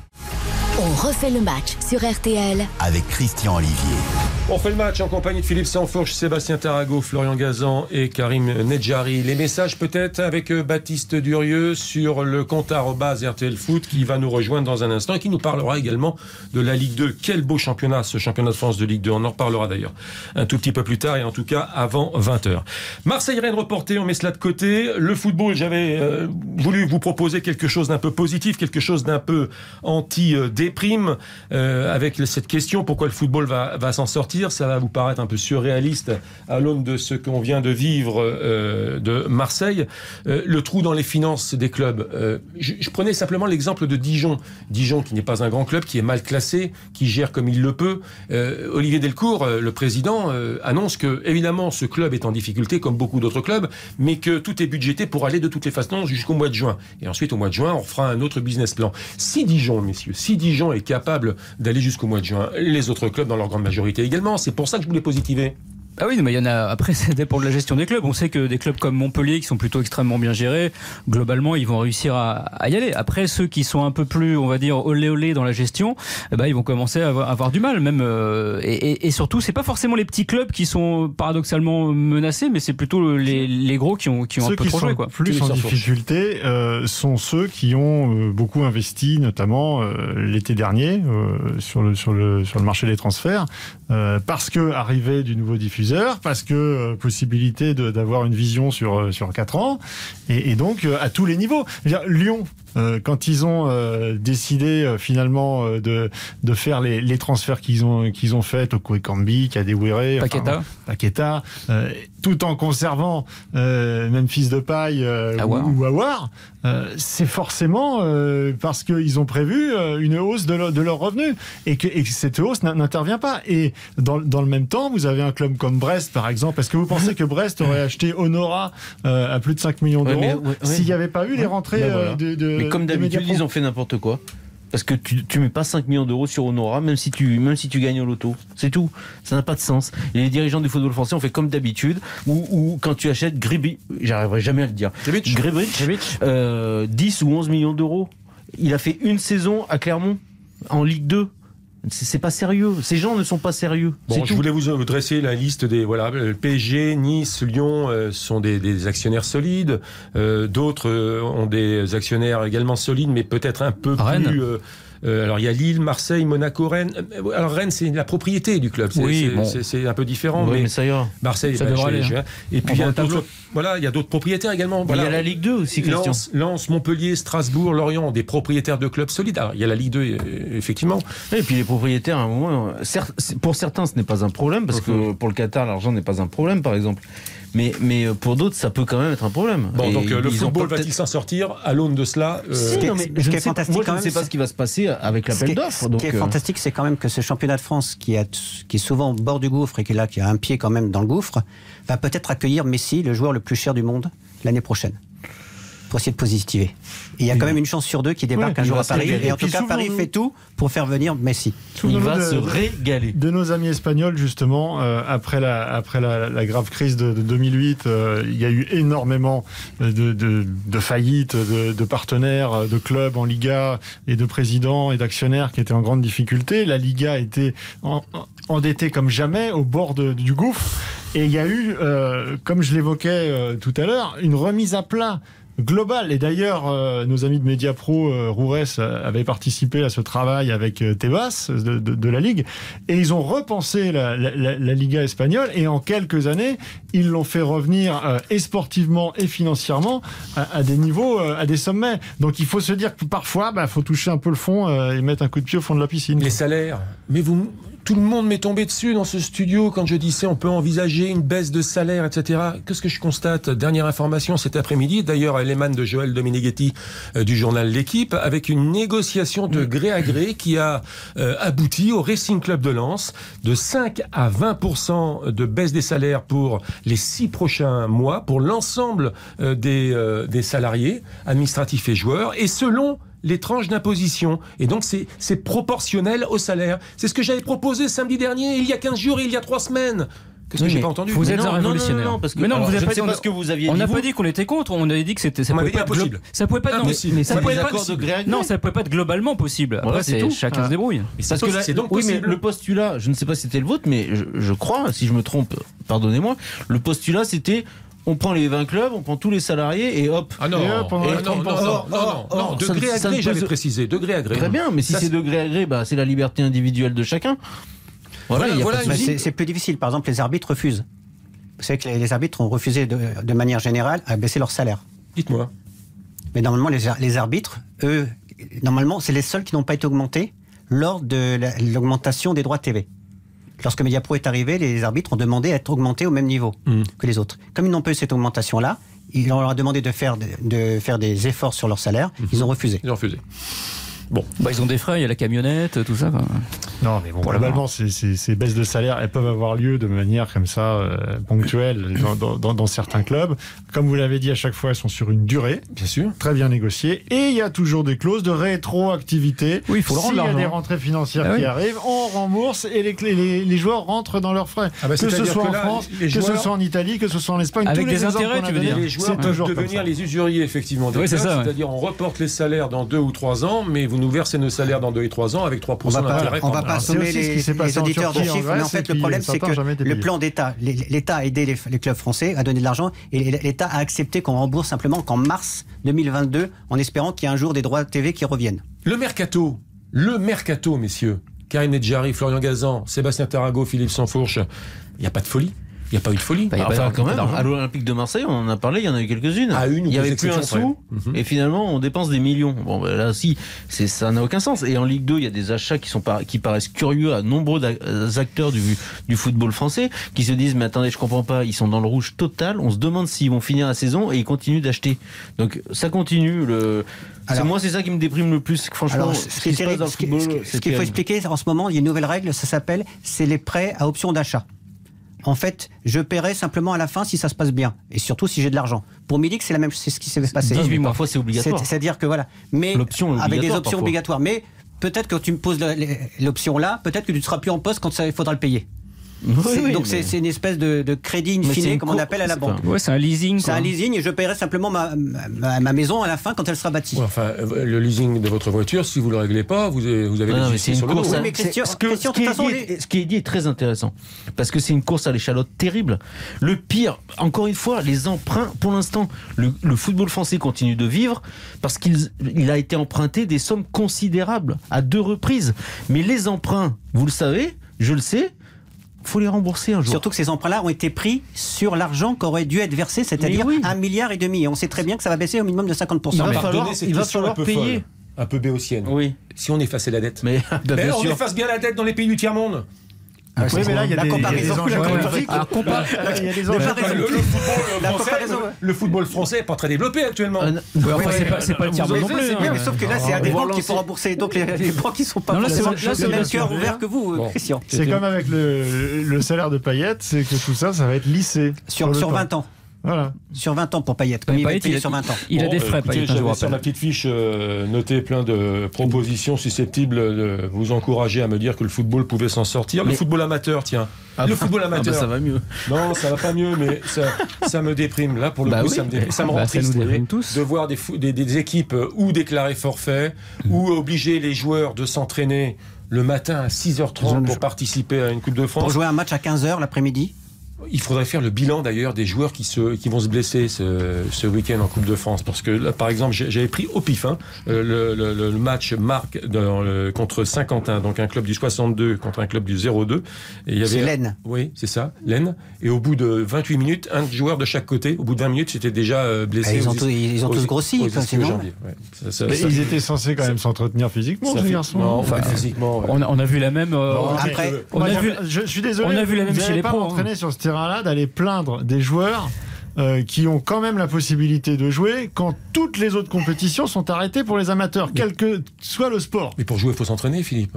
On refait le match sur R T L avec Christian Olivier. On fait le match en compagnie de Philippe Sansfourche, Sébastien Tarago, Florian Gazan et Karim Nedjari. Les messages peut-être avec Baptiste Durieux sur le compte arobase R T L Foot qui va nous rejoindre dans un instant et qui nous parlera également de la Ligue deux. Quel beau championnat, ce championnat de France de Ligue deux. On en reparlera d'ailleurs un tout petit peu plus tard et en tout cas avant vingt heures. Marseille-Rennes reporté, on met cela de côté. Le football, j'avais euh, voulu vous proposer quelque chose d'un peu positif, quelque chose d'un peu anti-déprime euh, avec cette question, pourquoi le football va, va s'en sortir? Ça va vous paraître un peu surréaliste à l'aune de ce qu'on vient de vivre euh, de Marseille. Euh, le trou dans les finances des clubs. Euh, je, je prenais simplement l'exemple de Dijon. Dijon qui n'est pas un grand club, qui est mal classé, qui gère comme il le peut. Euh, Olivier Delcourt, euh, le président, euh, annonce que, évidemment, ce club est en difficulté comme beaucoup d'autres clubs, mais que tout est budgété pour aller de toutes les façons jusqu'au mois de juin. Et ensuite, au mois de juin, on fera un autre business plan. Si Dijon, messieurs, si Dijon est capable d'aller jusqu'au mois de juin, les autres clubs, dans leur grande majorité également, c'est pour ça que je voulais positiver. Ah oui, mais il y en a. Après, ça dépend de la gestion des clubs. On sait que des clubs comme Montpellier, qui sont plutôt extrêmement bien gérés, globalement, ils vont réussir à, à y aller. Après, ceux qui sont un peu plus, on va dire, olé olé dans la gestion, eh ben, ils vont commencer à avoir, à avoir du mal, même. Euh, et, et, et surtout, c'est pas forcément les petits clubs qui sont paradoxalement menacés, mais c'est plutôt les, les gros qui ont, qui ont ceux un peu qui trop sont joué, quoi. Plus en difficulté euh, sont ceux qui ont euh, beaucoup investi, notamment euh, l'été dernier, euh, sur le sur le sur le marché des transferts, euh, parce que arrivée du nouveau diffuseur, parce que euh, possibilité de, d'avoir une vision sur sur quatre ans, et, et donc euh, à tous les niveaux. Je veux dire, Lyon. Euh, quand ils ont euh, décidé euh, finalement euh, de de faire les, les transferts qu'ils ont qu'ils ont fait, Toko Ekambi, Kadewere, Paqueta, enfin, Paqueta, euh, tout en conservant euh, Memphis Depay euh, Aouar. ou, ou Aouar, euh, c'est forcément euh, parce qu'ils ont prévu euh, une hausse de, leur, de leurs revenus et que, et que cette hausse n'intervient pas. Et dans, dans le même temps, vous avez un club comme Brest, par exemple. Est-ce que vous pensez que Brest aurait acheté Honora euh, à plus de cinq millions d'euros ouais, mais, ouais, s'il n'y ouais. avait pas eu les rentrées ben voilà. euh, de, de Mais comme d'habitude, ils ont fait n'importe quoi. Parce que tu, tu mets pas cinq millions d'euros sur Honora, même si tu, même si tu gagnes au loto. C'est tout. Ça n'a pas de sens. Et les dirigeants du football français ont fait comme d'habitude, où, où quand tu achètes Gribi, j'arriverai jamais à le dire. Gribrich, euh, dix ou onze millions d'euros. Il a fait une saison à Clermont, en Ligue deux. C'est pas sérieux. Ces gens ne sont pas sérieux. Bon, c'est je tout. voulais vous dresser la liste des voilà, le P S G, Nice, Lyon euh, sont des, des actionnaires solides. Euh, d'autres euh, ont des actionnaires également solides, mais peut-être un peu Rennes. plus. Euh, Euh, alors il y a Lille, Marseille, Monaco, Rennes. Alors Rennes, c'est la propriété du club. C'est, oui, c'est, bon. c'est, c'est un peu différent. Oui, mais, mais ça ira. Marseille, ça bah, devrait je, aller. je, et puis il y a d'autres, voilà, il y a d'autres propriétaires également. Voilà. Il y a la Ligue deux aussi, Christian. Lens, Lens, Montpellier, Strasbourg, Lorient ont des propriétaires de clubs solides. Alors il y a la Ligue deux, effectivement. Et puis les propriétaires, à un moment, certes, pour certains, ce n'est pas un problème parce que pour le Qatar, l'argent n'est pas un problème, par exemple. Mais, mais pour d'autres, ça peut quand même être un problème. Bon, et donc euh, le football peut-être... va-t-il s'en sortir à l'aune de cela euh... Si, non, mais ce je qui ne est sais, fantastique moi, je quand ne même, sais pas c'est... ce qui va se passer avec l'appel ce qui est, d'offres. Ce donc, qui est euh... fantastique, c'est quand même que ce championnat de France, qui, a, qui est souvent au bord du gouffre et qui est là, qui a un pied quand même dans le gouffre, va peut-être accueillir Messi, le joueur le plus cher du monde, l'année prochaine. pour essayer de positiver. Et il y a quand même une chance sur deux qui débarque ouais, un jour à se Paris. régaler. Et en Et tout puis cas, Paris fait tout pour faire venir Messi. Il va de, se régaler. De nos amis espagnols, justement, euh, après, la, après la, la grave crise de, de deux mille huit, euh, il y a eu énormément de, de, de faillites, de, de partenaires, de clubs en Liga et de présidents et d'actionnaires qui étaient en grande difficulté. La Liga était en, endettée comme jamais, au bord de, du gouffre. Et il y a eu, euh, comme je l'évoquais euh, tout à l'heure, une remise à plat global. Et d'ailleurs, euh, nos amis de Mediapro, euh, Roures, euh, avaient participé à ce travail avec euh, Tebas de, de, de la Ligue. Et ils ont repensé la, la, la, la Liga espagnole. Et en quelques années, ils l'ont fait revenir euh, et sportivement et financièrement à, à des niveaux, euh, à des sommets. Donc il faut se dire que parfois, il bah, faut toucher un peu le fond euh, et mettre un coup de pied au fond de la piscine. Les salaires. Mais vous... Tout le monde m'est tombé dessus dans ce studio quand je disais on peut envisager une baisse de salaire, et cetera. Qu'est-ce que je constate? Dernière information cet après-midi, d'ailleurs, elle émane de Joël Dominguetti euh, du journal L'Équipe, avec une négociation de gré à gré qui a euh, abouti au Racing Club de Lens de cinq à vingt pour cent de baisse des salaires pour les six prochains mois, pour l'ensemble euh, des, euh, des salariés, administratifs et joueurs, et selon les tranches d'imposition. Et donc, c'est, c'est proportionnel au salaire. C'est ce que j'avais proposé samedi dernier, il y a quinze jours et il y a trois semaines. Qu'est-ce oui, que j'ai pas entendu? Vous mais êtes non, un révolutionnaire. Non, non, non, parce que, mais non, alors, vous avez je pas ne sais dit, pas ce que vous aviez on dit. n'a vous. pas dit qu'on était contre, on avait dit que c'était, ça On pouvait m'avait pas dit être glo- impossible. ça pouvait pas, non, Impossible. mais ça Mais pouvait des pas accords de gré à gré. non, ça pouvait pas être globalement possible. Après, Voilà, c'est c'est tout. tout. Chacun Ah. se débrouille. Mais c'est Parce que possi- là, c'est donc oui, mais possible. le postulat, je ne sais pas si c'était le vôtre, mais je, je crois, si je me trompe, pardonnez-moi, le postulat c'était on prend les vingt clubs, on prend tous les salariés et hop. Ah non, Et hop, on et va non, non, non, Or, non, or, non, non, or, de ça ne- gré à ça ne gré, j'avais pose- précisé, de gré à gré. Très bien, mais si Ça, c'est de gré à gré, bah, c'est la liberté individuelle de chacun. Voilà, Voilà, il y a voilà pas de une Bah, souci. c'est, c'est plus difficile. Par exemple, les arbitres refusent. Vous savez que les, les arbitres ont refusé de, de manière générale à baisser leur salaire. Dites-moi. Mais normalement, les, ar- les arbitres, eux, normalement, c'est les seuls qui n'ont pas été augmentés lors de la- l'augmentation des droits T V. Lorsque Mediapro est arrivé, les arbitres ont demandé à être augmentés au même niveau Mm. que les autres. Comme ils n'ont pas eu cette augmentation-là, ils leur a demandé de faire, de, de faire des efforts sur leur salaire. Mm-hmm. Ils ont refusé. Ils ont refusé. Bah, ils ont des frais, il y a la camionnette, tout ça. quoi. Non, mais bon, globalement, ces, ces, ces baisses de salaire, elles peuvent avoir lieu de manière comme ça, euh, ponctuelle, dans, dans, dans, dans certains clubs. Comme vous l'avez dit, à chaque fois, elles sont sur une durée, Bien sûr. très bien négociée. Et il y a toujours des clauses de rétroactivité. Oui, il faut le rendre, S'il y a l'argent. des rentrées financières Ah qui oui. arrivent, on rembourse et les, les, les joueurs rentrent dans leurs frais. Ah bah, que ce c'est-à-dire soit que en là, France, les que ce joueurs- soit en Italie, que ce soit en Espagne. Avec tous les des exemples intérêts, qu'on a tu veux donnés, dire. Les joueurs c'est peuvent toujours comme devenir ça. les usuriers, effectivement. des Oui, c'est clubs, ça, ouais. C'est-à-dire, on reporte les salaires dans deux ou trois ans, mais vous nous versez nos salaires dans deux et trois ans avec trois On pour va cent pas, d'intérêt. on va pendant- pas Alors, c'est assommer aussi ce qui les, s'est passé les en auditeurs de Turquie, en chiffres, mais en Grèce, fait, et le puis problème, c'est certains que n'ont jamais été le payés. plan d'État, l'État a aidé les, les clubs français à donner de l'argent, et l'État a accepté qu'on rembourse simplement qu'en mars deux mille vingt-deux, en espérant qu'il y ait un jour des droits T V qui reviennent. Le mercato, le mercato, messieurs. Karim Nedjari, Florian Gazan, Sébastien Tarago, Philippe Sansfourche. Il n'y a pas de folie. Il n'y a pas eu de folie. Bah, y a Enfin, pas- quand même, d'argent. à l'Olympique de Marseille, on en a parlé, il y en a eu quelques-unes. À une ou il y deux avait plus un exceptions sou, près. Mhm. et finalement, on dépense des millions. Bon, ben là, si, c'est, ça n'a aucun sens. Et en Ligue deux, il y a des achats qui, sont par- qui paraissent curieux à nombreux d'a- acteurs du, du football français, qui se disent, mais attendez, je comprends pas, ils sont dans le rouge total, on se demande s'ils vont finir la saison, et ils continuent d'acheter. Donc, ça continue. Le... C'est Alors- moi, c'est ça qui me déprime le plus, franchement. Alors, ce, ce qui qui est se passe dans terrible, le ce qui- football, ce qui- c'est ce qu'il faut terrible. expliquer en ce moment, il y a une nouvelle règle, ça s'appelle, c'est les prêts à option d'achat. En fait, je paierai simplement à la fin si ça se passe bien, et surtout si j'ai de l'argent. Pour Milik, c'est la même, c'est ce qui s'est passé. Non, mais dix-huit mois. parfois, c'est obligatoire. C'est- C'est-à-dire que voilà, mais L'option est avec des obligatoire, options parfois. obligatoires. Mais peut-être que tu me poses le- les- l'option là, peut-être que tu ne seras plus en poste quand ça- il faudra le payer. Oui, C'est- oui, donc mais- c'est c'est une espèce de, de crédit in Mais c'est fine, une comme on cour- appelle à la c'est banque. pas- Ouais, c'est un leasing. C'est quoi. un leasing et je paierai simplement ma, ma, ma maison à la fin quand elle sera bâtie. Ouais, enfin, euh, le leasing de votre voiture, si vous ne le réglez pas, vous avez, vous avez Non, les non, mais huissiers c'est sur une le dos. course. Oui, à- mais Christian- c'est- ce que- Christian, ce qui de est toute façon, dit est- ce qui est dit est très intéressant parce que c'est une course à l'échalote terrible. Le pire, encore une fois, les emprunts. Pour l'instant, le, le football français continue de vivre parce qu'il il a été emprunté des sommes considérables à deux reprises. Mais les emprunts, vous le savez, je le sais. Faut les rembourser un jour. Surtout que ces emprunts-là ont été pris sur l'argent qui aurait dû être versé, c'est-à-dire Mais oui. un milliard et demi. Et on sait très bien que ça va baisser au minimum de cinquante pour Il cent. va Pardonnez falloir- cette il va question falloir un peu payer. folle, un peu béotienne. Oui, Si on effaçait la dette. mais Mais bah, bien on sûr. efface bien la dette dans les pays du tiers-monde. Ah, Oui, c'est- mais là, il y a la des, il y a des comparaison, enjeux la comparaison. politiques. Alors, compare- Il y a des la enjeux comparaison. Le, le football La français, comparaison, ouais. le football français n'est pas très développé actuellement. Ah, non. Ouais, enfin, c'est pas, c'est pas le tiers Vous non avez plus. fait, hein. Oui, mais sauf que là, c'est à des banques qu'il faut rembourser. Donc les, les banques qui sont pas Non, là, c'est- forcément là, c'est le même bien sûr. cœur ouvert que vous, Bon. Christian. C'est comme avec le, le salaire de Payet, c'est que tout ça, ça va être lissé Sur, le sur temps. vingt ans. Voilà. Sur vingt ans pour Payet. Comme il va être payé sur vingt ans. Il a Bon, des frais, écoutez, Payet, je vous j'avais sur rappelle. ma petite fiche euh, noté plein de propositions susceptibles de vous encourager à me dire que le football pouvait s'en sortir. Le Mais- football amateur, tiens. Ah le bah- football ah bah amateur. ça va mieux. Non, ça va pas mieux, mais ça, ça me déprime. Là, pour le Bah coup, oui. ça me déprime. Ça me Bah, rend ça nous triste, vous déprime voyez, tous. de voir des, fou- des, des équipes euh, ou déclarer forfait, ou obliger les joueurs de s'entraîner le matin à six heures trente pour participer à une Coupe de France. Pour jouer un match à quinze heures l'après-midi. Il faudrait faire le bilan d'ailleurs des joueurs qui, se, qui vont se blesser ce, ce week-end en Coupe de France. Parce que là, par exemple, j'ai- j'avais pris au pif hein, le, le, le match Marc dans le, contre Saint-Quentin, donc un club du soixante-deux contre un club du zéro deux. Et il y avait, C'est l'Aisne. Oui, c'est ça, l'Aisne. Et au bout de vingt-huit minutes, un joueur de chaque côté, au bout de vingt minutes, c'était déjà euh, blessé. Ah, ils ont aux- tous- ils ont aux- tous grossi, aux enfin, ischios c'est normal. jambiers. Ouais. Ça- ça- Mais ça- ils étaient censés quand même s'entretenir physiquement, ça ces fait- garçons. Non, Enfin, enfin, physiquement. ouais. On a, on a vu la même. euh, Bon, Après, euh, on Moi, a j'ai- vu. je, je suis désolé. on a vu la même vous chez n'allez les pas pros, m'entraîner hein. sur ce terrain-là d'aller plaindre des joueurs euh, qui ont quand même la possibilité de jouer quand toutes les autres compétitions sont arrêtées pour les amateurs, quel que soit le sport. Mais pour jouer, il faut s'entraîner, Philippe.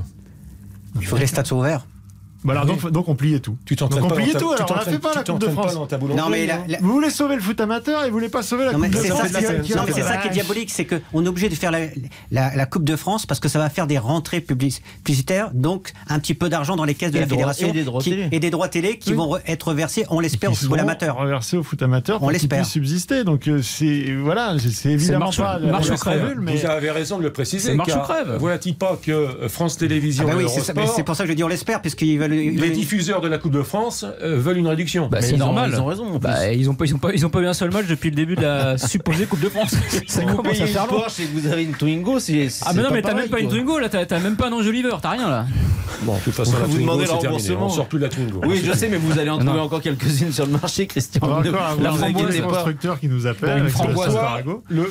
Il faut que les stades soient ouverts. Bah alors, donc, donc on pliait tout. Tu t'entraînes Donc on pas pliait dans ta- tout, tu alors on la t'entraînes- fait pas tu la Coupe de t'entraînes pas France. dans ta boulangerie, Non mais la- hein. la- Vous voulez sauver le foot amateur et vous voulez pas sauver la Non, mais Coupe de c'est France. ça, c'est- qui- c'est- non, mais c'est c'est- ça qui est diabolique, c'est qu'on est obligé de faire la, la- la Coupe de France parce que ça va faire des rentrées publici- publicitaires, donc un petit peu d'argent dans les caisses de Et la des droits- fédération et des droits qui- télé. et des droits télé qui Oui. vont re- être versés, on l'espère, au Qui football seront amateur. reversés au foot amateur On pour qu'ils l'espère. puissent subsister. Donc euh, c'est voilà, c'est- c'est évidemment marche- pas la- marche la ou crève. formule, mais Vous avez raison de le préciser. C'est marche car ou crève. Voilà-t-il pas que euh, France Ah Télévisions bah et oui, c'est ça, mais Eurosport, c'est pour ça que je dis on l'espère, puisqu'ils veulent. ils les veulent- diffuseurs de la Coupe de France euh, veulent une réduction. Bah, Mais c'est ils ont- normal. ils ont raison, en plus. Bah, ils ont pas, ils ont pas, ils ont pas eu un seul match depuis le début de la supposée Coupe de France. Ça Si vous commence payez à une faire long. Porsche et que vous avez une Twingo, c'est. Ah mais non mais t'as même pas une Twingo là, t'as t'as même pas un enjoliver, t'as rien là. Bon, de toute façon, la Vous Twingo, demandez c'est le terminé. remboursement. On sort plus de la Twingo. Oui, je sais, mais vous allez en Non. trouver encore quelques-unes sur le marché, Christian. on va Ne- encore la avoir framboise, des c'est pas. constructeurs qui nous appellent Une avec framboise. ce Starago. Le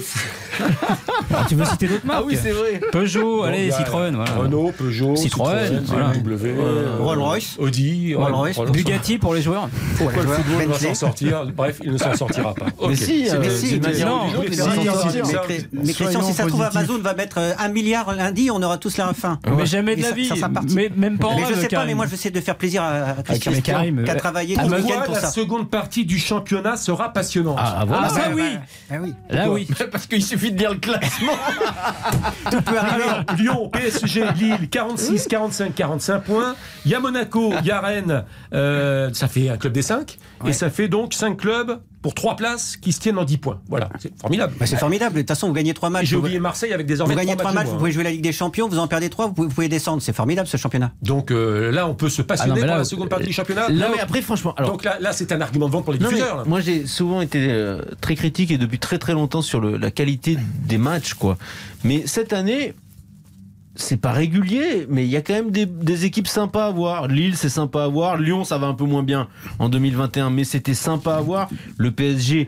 Ah, tu veux citer d'autres marques? Ah oui, c'est vrai. Peugeot, allez, il y a Citroën, voilà. Renault, Peugeot, Citroën, Citroën, voilà. B M W, euh, Rolls-Royce. Audi, Rolls-Royce, ouais, Bugatti pour les joueurs. Pourquoi le joueurs, football va Bentley. s'en sortir? Bref, il ne s'en sortira pas. Mais Ok. si, C'était- euh, Mais si, c'était- d'une manière non, ou d'une autre, mais il va si, s'en si, sortir. si, Mais, ça- Chré- mais Christian, soyons si ça se trouve, positifs. Amazon va mettre euh, un milliard lundi, on aura tous la faim. Mais jamais de Mais la ça- vie. ça sera parti. Mais même pas en Mais je rêve, sais pas, Karim. mais moi je vais essayer de faire plaisir à à Christian, mais Karim, qui a euh, travaillé tout le Pourquoi week-end pour la ça. seconde partie du championnat sera passionnante? Ah, voilà. Ah ça oui. Ah oui. Là oui. Parce qu'il suffit de dire le classement. Tout peut arriver. Alors, Lyon, P S G, Lille, quarante-six, quarante-cinq, quarante-cinq points. Il y a Monaco, il y a Rennes, euh, ça fait un club des cinq. Ouais. Et ça fait donc cinq clubs pour trois places qui se tiennent en dix points. Voilà, c'est formidable. Bah, c'est formidable. De toute façon, vous gagnez trois Et matchs. j'ai Vous, oublié Marseille avec vous désormais gagnez trois matchs, moins, vous hein. pouvez jouer la Ligue des Champions, vous en perdez trois, vous pouvez, vous pouvez descendre. C'est formidable ce championnat. Donc euh, là, on peut se passionner Ah non, mais pour là, la seconde partie euh, du championnat. Non, mais après, franchement, alors. Donc là, là c'est un argument de vente pour les Non, mais diffuseurs. là. moi j'ai souvent été euh, très critique et depuis très très longtemps sur le- la qualité des matchs quoi. Mais cette année c'est pas régulier, mais il y a quand même des, des équipes sympas à voir. Lille c'est sympa à voir, Lyon ça va un peu moins bien en deux mille vingt et un, mais c'était sympa à voir. Le P S G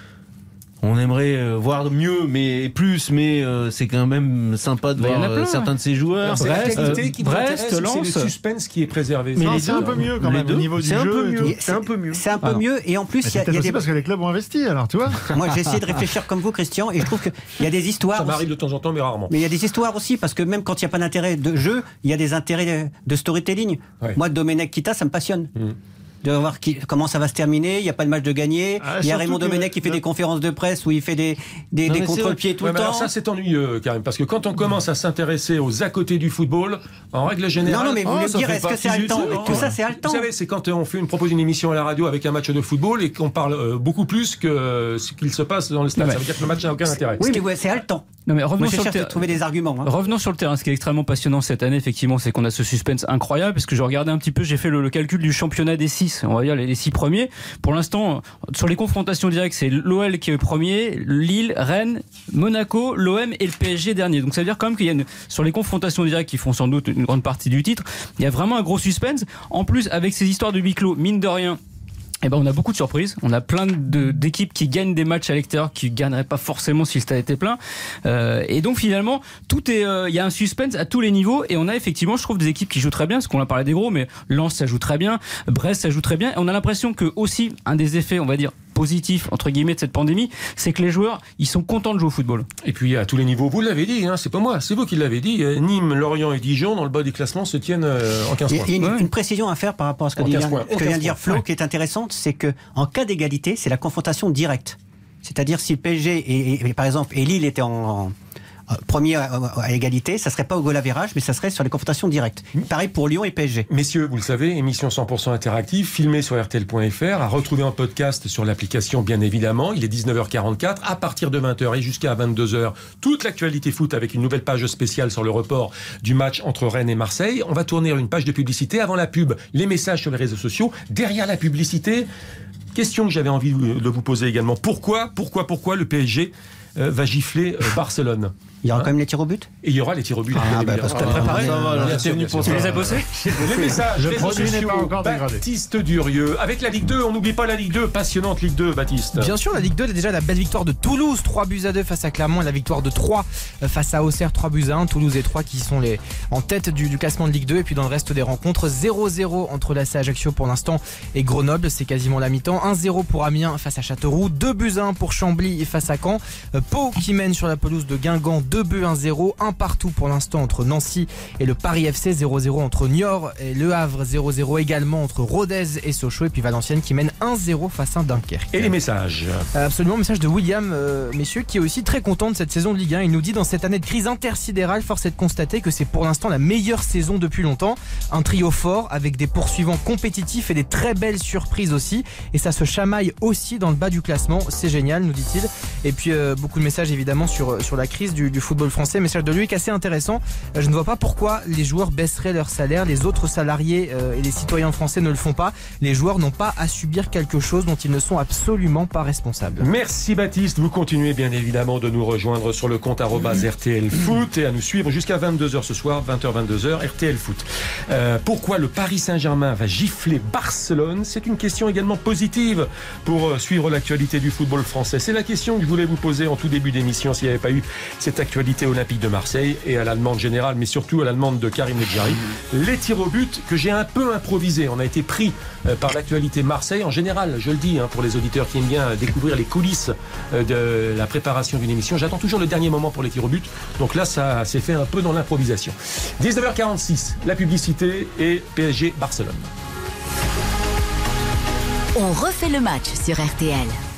on aimerait euh, voir mieux, mais plus, mais euh, c'est quand même sympa de Bah, y en voir a euh, plein. certains de ces joueurs. Alors, c'est la Brest, qualité euh, qui vous Brest, intéresse ou c'est Lens. le suspense qui est préservé. Mais Ça, c'est un peu mieux quand Les même deux, au niveau du c'est un jeu. peu et mieux. tout. C'est un peu mieux. C'est un peu Ah non. mieux. Et en plus, Mais il y a, c'est il y a aussi des. parce que les clubs ont investi, alors tu vois. Moi, j'ai essayé de réfléchir comme vous, Christian, et je trouve qu'il y a des histoires. Ça aussi. m'arrive de temps en temps, mais rarement. Mais il y a des histoires aussi, parce que même quand il n'y a pas d'intérêt de jeu, il y a des intérêts de storytelling. Ouais. Moi, Domenech Kita, ça me passionne. Mm. De voir qui, comment ça va se terminer, il n'y a pas de match de gagné. Ah, il y a surtout Raymond que Domenech qui fait le- des conférences de presse où il fait des, des, Non, des mais c'est contre-pieds tout Ouais, le mais temps. alors ça, c'est ennuyeux, Karim, parce que quand on commence à s'intéresser aux à côté du football, en règle générale. Non, non, mais vous Oh, voulez ça me dire, fait est-ce que partie c'est du haletant truc. Tout ça, c'est haletant. Vous savez, c'est quand on fait une propose une émission à la radio avec un match de football et qu'on parle euh, beaucoup plus que ce qu'il se passe dans le stade. Non, mais- Ça veut dire que le match n'a aucun intérêt. Oui, mais ouais, c'est haletant. Non mais revenons Moi, je sur le cherche à terrain. trouver des arguments. hein. Revenons sur le terrain. Ce qui est extrêmement passionnant cette année, effectivement, c'est qu'on a ce suspense incroyable. Parce que je regardais un petit peu, j'ai fait le, le calcul du championnat des six, on va dire les, les six premiers. Pour l'instant, sur les confrontations directes, c'est l'O L qui est premier, Lille, Rennes, Monaco, l'O M et le P S G dernier. Donc ça veut dire quand même qu'il y a une, sur les confrontations directes qui font sans doute une grande partie du titre, il y a vraiment un gros suspense. En plus, avec ces histoires de huis clos, mine de rien. Eh ben, on a beaucoup de surprises. On a plein de, d'équipes qui gagnent des matchs à l'extérieur qui gagneraient pas forcément si le stade était plein. Euh, et donc finalement, tout est, il euh, y a un suspense à tous les niveaux. Et on a effectivement, je trouve, des équipes qui jouent très bien. Parce qu'on a parlé des gros, mais Lens ça joue très bien, Brest ça joue très bien. Et on a l'impression que aussi un des effets, on va dire positif entre guillemets de cette pandémie, c'est que les joueurs ils sont contents de jouer au football. Et puis à tous les niveaux, vous l'avez dit, hein, c'est pas moi, c'est vous qui l'avez dit, Nîmes, Lorient et Dijon dans le bas du classement se tiennent euh, en quinze Il y points. a une, Ouais. une précision à faire par rapport à ce que En vient, quinze points. ce que vient de dire En Flo, quinze points. qui est intéressante, c'est que en cas d'égalité, c'est la confrontation directe. C'est-à-dire si le P S G et, et- et, par exemple et Lille étaient en, en- en premier à, à égalité, ça serait pas au goal average, mais ça serait sur les confrontations directes. Pareil pour Lyon et P S G. Messieurs, vous le savez, émission cent pour cent interactive, filmée sur R T L point F R, à retrouver en podcast sur l'application bien évidemment. Il est dix-neuf heures quarante-quatre, à partir de vingt heures et jusqu'à vingt-deux heures, toute l'actualité foot avec une nouvelle page spéciale sur le report du match entre Rennes et Marseille. On va tourner une page de publicité avant la pub, les messages sur les réseaux sociaux. Derrière la publicité, question que j'avais envie de vous poser également. Pourquoi, pourquoi, pourquoi le P S G euh, va gifler euh, Barcelone? Il y aura Hein quand même les tirs au but. Et il y aura les tirs au but. Ah, bien bah, évidemment. parce que t'as préparé. Ça va, là, Bien t'es sûr, venu bien pour sûr. Tu les as bossés? Les messages, Le réseaux produit n'est sociaux, pas encore dégradé. Baptiste Durieux. Avec la Ligue deux, on n'oublie pas la Ligue deux. Passionnante Ligue deux, Baptiste. Bien sûr, la Ligue deux, déjà la belle victoire de Toulouse, trois buts à deux face à Clermont, et la victoire de Troyes face à Auxerre, trois buts à un. Toulouse et Troyes qui sont les, en tête du, du classement de Ligue deux. Et puis dans le reste des rencontres, zéro zéro entre l'A C Ajaccio pour l'instant et Grenoble, c'est quasiment la mi-temps. un zéro pour Amiens face à Châteauroux, deux buts à un pour Chambly et face à Caen. Euh, Pau qui mène sur la pelouse de Guingamp, deux buts à zéro, un partout pour l'instant entre Nancy et le Paris F C, zéro zéro entre Niort et Le Havre, zéro zéro également entre Rodez et Sochaux, et puis Valenciennes qui mène un zéro face à Dunkerque. Et les messages. Absolument, message de William, euh, messieurs, qui est aussi très content de cette saison de Ligue un. Il nous dit: dans cette année de crise intersidérale, force est de constater que c'est pour l'instant la meilleure saison depuis longtemps. Un trio fort avec des poursuivants compétitifs et des très belles surprises aussi. Et ça se chamaille aussi dans le bas du classement. C'est génial, nous dit-il. Et puis euh, beaucoup de messages évidemment sur, sur la crise du, du football français. Message de Loïc assez intéressant. Euh, je ne vois pas pourquoi les joueurs baisseraient leur salaire. Les autres salariés euh, et les citoyens français ne le font pas. Les joueurs n'ont pas à subir quelque chose dont ils ne sont absolument pas responsables. Merci Baptiste. Vous continuez bien évidemment de nous rejoindre sur le compte arobase R T L Foot et à nous suivre jusqu'à vingt-deux heures ce soir, vingt heures vingt-deux heures, R T L Foot. Euh, pourquoi le Paris Saint-Germain va gifler Barcelone? C'est une question également positive pour euh, suivre l'actualité du football français. C'est la question que je voulais vous poser en tout début d'émission s'il n'y avait pas eu cette actualité olympique de Marseille et à la demande générale, mais surtout à la demande de Karim Nedjari. Les tirs au but que j'ai un peu improvisés. On a été pris euh, par l'actualité Marseille en général, je le dis, hein, pour les auditeurs qui aiment bien découvrir les coulisses euh, de la préparation d'une émission. J'attends toujours le dernier moment pour les tirs au but. Donc là, ça s'est fait un peu dans l'improvisation. dix-neuf heures quarante-six, la publicité et P S G Barcelone. On refait le match sur R T L.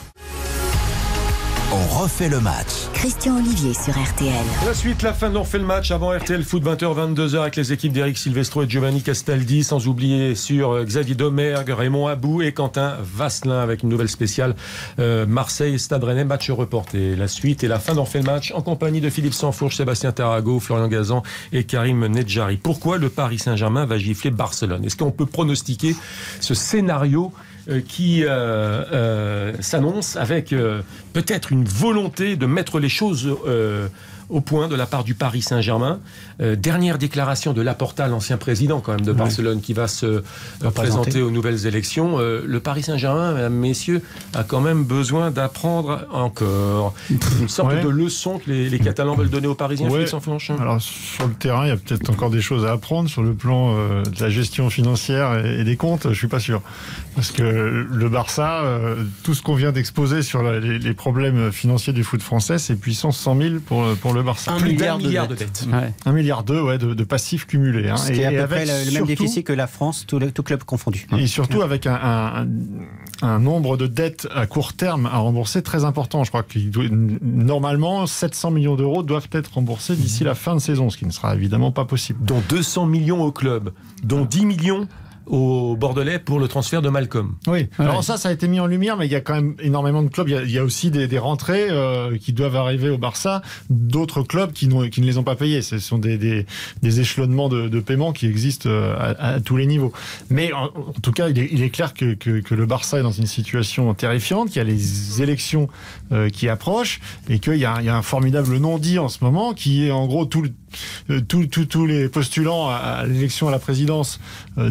On refait le match. Christian Olivier sur R T L. La suite, la fin de l'on fait le match avant R T L Foot, vingt heures vingt-deux heures avec les équipes d'Eric Silvestro et Giovanni Castaldi, sans oublier sur Xavier Domergue, Raymond Abou et Quentin Vasselin avec une nouvelle spéciale euh, Marseille Stade Rennais, match reporté. La suite et la fin d'on fait le match en compagnie de Philippe Sansfourche, Sébastien Tarago, Florian Gazan et Karim Nedjari. Pourquoi le Paris Saint-Germain va gifler Barcelone? Est-ce qu'on peut pronostiquer ce scénario euh, qui euh, euh, s'annonce avec euh, peut-être une volonté de mettre les choses euh, au point de la part du Paris Saint-Germain? Euh, dernière déclaration de Laporta, l'ancien président quand même de Barcelone, qui va se euh, présenter aux nouvelles élections. Euh, le Paris Saint-Germain, mesdames, messieurs, a quand même besoin d'apprendre encore une sorte Ouais. de leçon que les, les Catalans veulent donner aux Parisiens. Ouais. Philippe Sansfourche. Alors sur le terrain, il y a peut-être encore des choses à apprendre sur le plan euh, de la gestion financière et, et des comptes. Je suis pas sûr, parce que le Barça, euh, tout ce qu'on vient d'exposer sur la- les, les problèmes financiers du foot français, c'est puissance cent mille pour pour le Barça. Un Plus milliard d'un de milliard de dettes. dettes. Ouais. Un milliard deux, ouais, de, de passifs cumulés. Hein. Ce qui est à peu près avec le, le même surtout- déficit que la France, tout, le, tout club confondu. Et surtout avec un, un, un nombre de dettes à court terme à rembourser très important. Je crois que normalement, sept cents millions d'euros doivent être remboursés d'ici la fin de saison, ce qui ne sera évidemment pas possible. Dont deux cents millions au club, dont dix millions au Bordelais pour le transfert de Malcolm. Oui, alors ça, ça a été mis en lumière, mais il y a quand même énormément de clubs. Il y a, il y a aussi des, des rentrées euh, qui doivent arriver au Barça, d'autres clubs qui, n'ont, qui ne les ont pas payés. Ce sont des, des, des échelonnements de, de paiement qui existent à, à tous les niveaux. Mais en, en tout cas, il est, il est clair que, que, que le Barça est dans une situation terrifiante, qu'il y a les élections euh, qui approchent et qu'il y a, il y a un formidable non-dit en ce moment qui est en gros tout le, tous tout, tout les postulants à l'élection à la présidence euh, ne veulent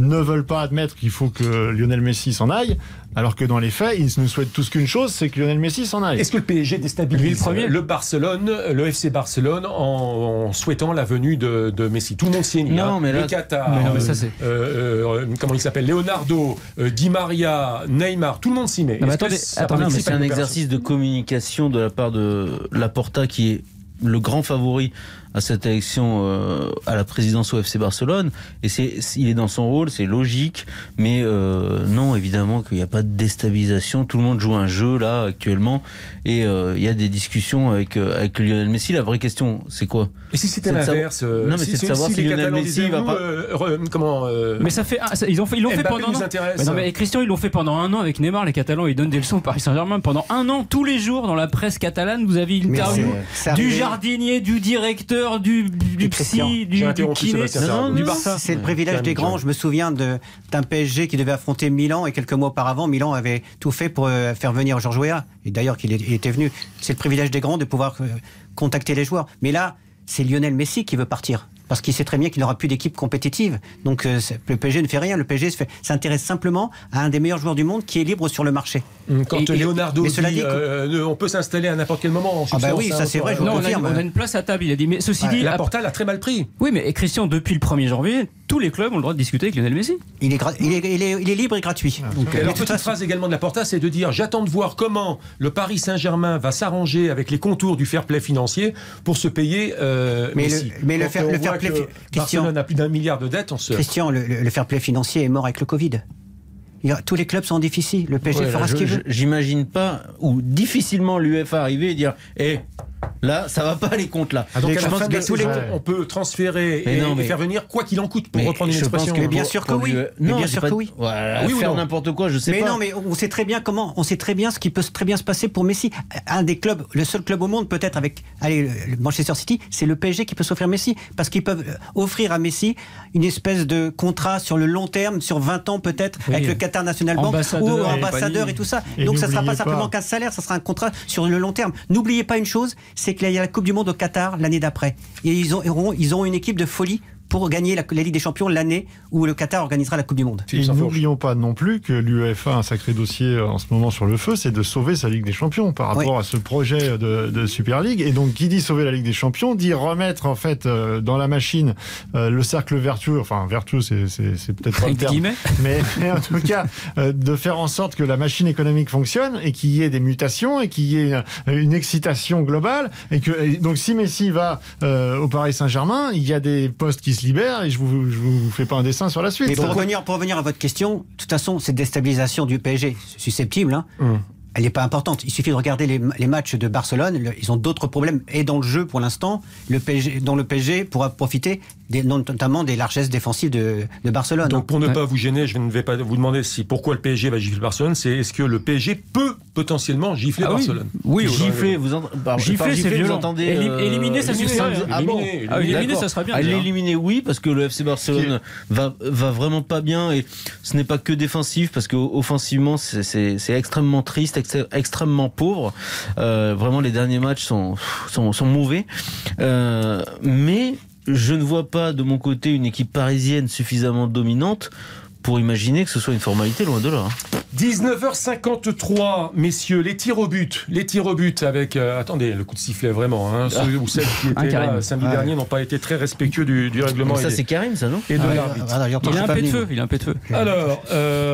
veulent pas admettre qu'il faut que Lionel Messi s'en aille, alors que dans les faits, ils ne souhaitent tous qu'une chose, c'est que Lionel Messi s'en aille. Est-ce que le P S G déstabilise le, premier le Barcelone, le F C Barcelone, en, en souhaitant la venue de, de Messi? Tout le monde s'y est mis. Non, hein. mais là, le Qatar, mais non, mais euh, ça, c'est... euh, euh, comment il s'appelle, Leonardo, euh, Di Maria, Neymar, tout le monde s'y met. Non, mais Est-ce que attendez, ça attendez, Non, mais participe c'est à un une opération? exercice de communication de la part de Laporta qui est le grand favori à cette élection euh, à la présidence au F C Barcelone, et c'est, il est dans son rôle, c'est logique, mais euh, non, évidemment qu'il n'y a pas de déstabilisation, tout le monde joue un jeu là actuellement, et euh, il y a des discussions avec, euh, avec Lionel Messi. La vraie question, c'est quoi? Et si c'était C'est de l'inverse savoir- Non, mais si, c'est de si- savoir si si les Lionel Catalans Messi disaient, va nous, pas- euh, re- comment euh, Mais ça fait, ah, ça- ils ont fait, ils l'ont fait Mbappé pendant un nous an. intéresse. Mais non, mais Christian, ils l'ont fait pendant un an avec Neymar. Les Catalans, ils donnent des leçons au Paris Saint-Germain pendant un an, tous les jours dans la presse catalane. Vous avez une Mais interview c'est- c'est du arrivé- jardinier, du directeur, du, du Christian, psy, du, j'ai du interrompu kiné, Sébastien Non, non, du non, Barça. C'est le privilège des grands. Je me souviens de, d'un P S G qui devait affronter Milan, et quelques mois auparavant, Milan avait tout fait pour euh, faire venir Georges Weah. Et d'ailleurs, qu'il est- il était venu. C'est le privilège des grands de pouvoir euh, contacter les joueurs. Mais là, c'est Lionel Messi qui veut partir. Parce qu'il sait très bien qu'il n'aura plus d'équipe compétitive. Donc euh, c'est- le P S G ne fait rien. Le P S G se fait- s'intéresse simplement à un des meilleurs joueurs du monde qui est libre sur le marché. Quand Et- et- Leonardo mais dit, cela dit, euh, on peut s'installer à n'importe quel moment. En Ah bah substance, oui, ça, hein, c'est pour- vrai, je vous Non, on a, confirme. on a une place à table, il a dit. Mais ceci Ouais, dit, La ap- Porta l'a très mal pris. oui, mais et Christian, depuis le premier janvier, tous les clubs ont le droit de discuter avec Lionel Messi. Il est, gra- il est, il est, il est libre et gratuit. Donc, Et euh, alors, de toute petite façon- phrase également de la Porta, c'est de dire j'attends de voir comment le Paris Saint-Germain va s'arranger avec les contours du fair play financier pour se payer euh, Mais Messi. le- mais le Quand fair- on le voit fair play que fi- Christian. Barcelone a plus d'un milliard de dettes, on se... Christian, le, le- le fair play financier est mort avec le Covid. Il y a- tous les clubs sont en déficit. Le P S G Ouais, fera ce je- qu'il je- veut. J'imagine pas, ou difficilement l'UEFA arriver et dire Eh, là, ça va pas les comptes là. Ah, donc Je à la pense fin de que la tous les- saison, on peut transférer Mais et, non, et mais- faire venir quoi qu'il en coûte, pour Mais reprendre une je pense expression. que Mais bien pour- sûr que pour oui. l'U E- Mais Non, bien j'ai sûr pas- que oui. Voilà, Oui ou faire non n'importe quoi, je sais Mais pas. non, mais on sait très bien comment, on sait très bien ce qui peut très bien se passer pour Messi. Un des clubs, le seul club au monde, peut-être avec, allez, le Manchester City, c'est le P S G qui peut s'offrir Messi, parce qu'ils peuvent euh, offrir à Messi une espèce de contrat sur le long terme, sur vingt ans peut-être, Oui. avec le Qatar National Bank Ambassadeur ou et ambassadeur compagnie. et tout ça. Et Donc ça sera pas n'oubliez simplement pas- qu'un salaire, ça sera un contrat sur le long terme. N'oubliez pas une chose, c'est qu'il y a la Coupe du Monde au Qatar l'année d'après, et ils ont, auront- ils ont une équipe de folie pour gagner la, la Ligue des Champions l'année où le Qatar organisera la Coupe du Monde. Et n'oublions pas non plus que l'UEFA a un sacré dossier en ce moment sur le feu, c'est de sauver sa Ligue des Champions par rapport Oui. à ce projet de, de Super League. Et donc, qui dit sauver la Ligue des Champions, dit remettre en fait euh, dans la machine euh, le cercle vertueux. Enfin, vertueux, c'est, c'est, c'est peut-être pas le Avec des terme. guillemets. Mais, mais en tout cas, euh, de faire en sorte que la machine économique fonctionne et qu'il y ait des mutations et qu'il y ait une, une excitation globale. Et que et donc, si Messi va euh, au Paris Saint-Germain, il y a des postes qui se libèrent et je vous, je vous fais pas un dessin sur la suite. Mais pour Donc, revenir, pour revenir à votre question, de toute façon, cette déstabilisation du P S G, susceptible, hein, Hum. elle n'est pas importante. Il suffit de regarder les, les matchs de Barcelone. Le- ils ont d'autres problèmes. Et dans le jeu, pour l'instant, le P S G, dont le P S G pourra profiter des, notamment des largesses défensives de, de Barcelone. Donc pour ne Ouais. pas vous gêner, je ne vais pas vous demander si pourquoi le P S G va gifler Barcelone, c'est est-ce que le P S G peut potentiellement gifler Ah oui. Barcelone. Oui, Gifler, vous, ent- par- Gifler, par c'est gifler, vous violent. entendez Élim- euh, éliminer, ça éliminer, suffirait, hein. Ah bon Éliminer, Ah, éliminer, D'accord. ça serait bien. À déjà. l'éliminer, oui, parce que le F C Barcelone va, va vraiment pas bien et ce n'est pas que défensif, parce qu'offensivement, c'est, c'est, c'est extrêmement triste, ex- extrêmement pauvre. Euh, vraiment, les derniers matchs sont, sont, sont mauvais. Euh, mais je ne vois pas de mon côté une équipe parisienne suffisamment dominante pour imaginer que ce soit une formalité, loin de là. hein. dix-neuf heures cinquante-trois, messieurs, les tirs au but. Les tirs au but avec... euh, attendez, le coup de sifflet, vraiment. Hein, ceux ou celles qui Un étaient là Karim. samedi Ouais. dernier n'ont pas été très respectueux du, du règlement Mais et, ça, des- c'est Karim, ça, non et de Ah, l'arbitre. voilà, j'entends, Il je a un suis pas peu de venu, feu. Il a un peu de feu. Alors,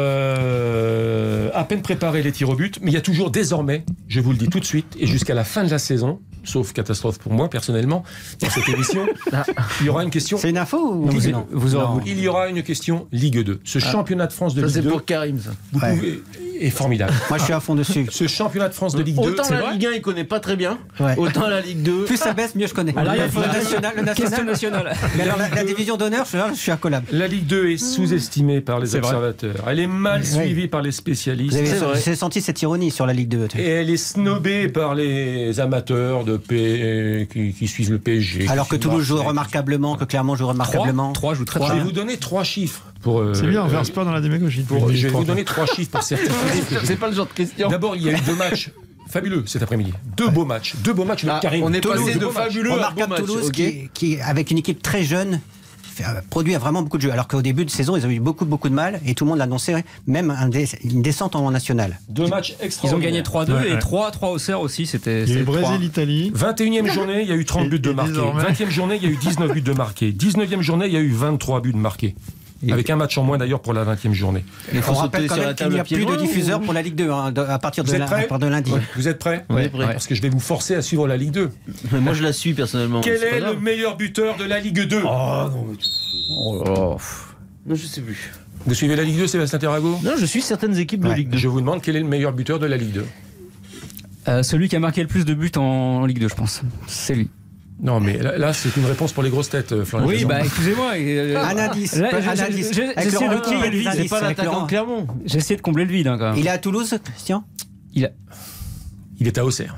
euh, à peine préparé les tirs au but, mais il y a toujours désormais, je vous le dis tout de suite, et jusqu'à la fin de la saison, sauf catastrophe pour moi personnellement, dans cette émission, il y aura une question... C'est une info ou Non, vous- non vous aurez- Non. Il y aura une question Ligue deux. Ce championnat de France de Ça, Ligue c'est deux, pour Karim, ça. vous Ouais. pouvez, est formidable. Moi, je suis à fond dessus. Ce championnat de France de Ligue deux, Autant c'est la vrai Ligue un, il connaît pas très bien. Ouais. Autant la Ligue deux. Plus ça baisse, mieux je connais. Alors, il y a le national, le Question national. nationale. Mais alors, la, la division d'honneur, je, je suis incollable. La Ligue deux est sous-estimée par les C'est vrai. observateurs. Elle est mal Oui. suivie par les Vous spécialistes. avez C'est vrai. j'ai senti cette ironie sur la Ligue deux. Et elle est snobée par les amateurs de P... qui, qui suivent le P S G. Alors qui que suivent Toulouse joue Marseille. remarquablement, que Clermont joue remarquablement. Trois joue très Je très vais bien. vous donner trois chiffres. Pour, euh, c'est bien, on euh, verse pas dans la démagogie. pour- depuis je vais trois vous fois. donner trois chiffres pour certifier. C'est pas le genre de question. D'abord, il y a eu deux matchs fabuleux cet après-midi. Deux beaux matchs. Deux beaux matchs de Ah, Karim. on est Toulouse, passé deux de beaux matchs. fabuleux à beau Remarquable match. Toulouse ok. qui, qui, avec une équipe très jeune, produit vraiment beaucoup de jeux. Alors qu'au début de saison, ils ont eu beaucoup, beaucoup de mal et tout le monde l'annonçait, même un dé, une descente en national. Deux matchs Ils ont extraordinaires. gagné trois deux Ouais, et ouais. trois trois Auxerre aussi. C'était. Il y a eu c'était trois. Brésil-Italie. vingt et unième journée, il y a eu trente Et- buts de et marqués. désormais- vingtième journée, il y a eu dix-neuf buts de marqués. dix-neuvième journée, il y a eu vingt-trois buts de marqués. Et- Avec un match en moins d'ailleurs pour la vingtième journée. Il faut On sauter rappelle quand sur la même qu'il table n'y a à pieds plus de joints, diffuseurs ou- pour la Ligue deux hein, de- à partir de, Vous êtes la- prêts à partir de lundi. Vous êtes prêts On est Ouais. prêt. Parce que je vais vous forcer à suivre la Ligue deux. Mais moi je la suis personnellement. Quel c'est pas est grave. le meilleur buteur de la Ligue deux Oh, pff. Non, je sais plus. Vous suivez la Ligue deux, Sébastien Tarago? Non, je suis certaines équipes de Ouais. Ligue deux. Je vous demande quel est le meilleur buteur de la Ligue deux. Euh, celui qui a marqué le plus de buts en Ligue deux, je pense. C'est lui. Non, mais là, là, c'est une réponse pour les grosses têtes, euh, Florian Oui, Gazan. bah excusez-moi. euh, Un indice, là, un j'ai- indice. j'ai- Avec J'essaie Laurent de Ruquier, combler il y a le des vide. indices. C'est pas avec l'attaquant Laurent. Clermont. J'essaie de combler le vide hein, quand même. Il est à Toulouse, Christian Il a- Il est à Auxerre.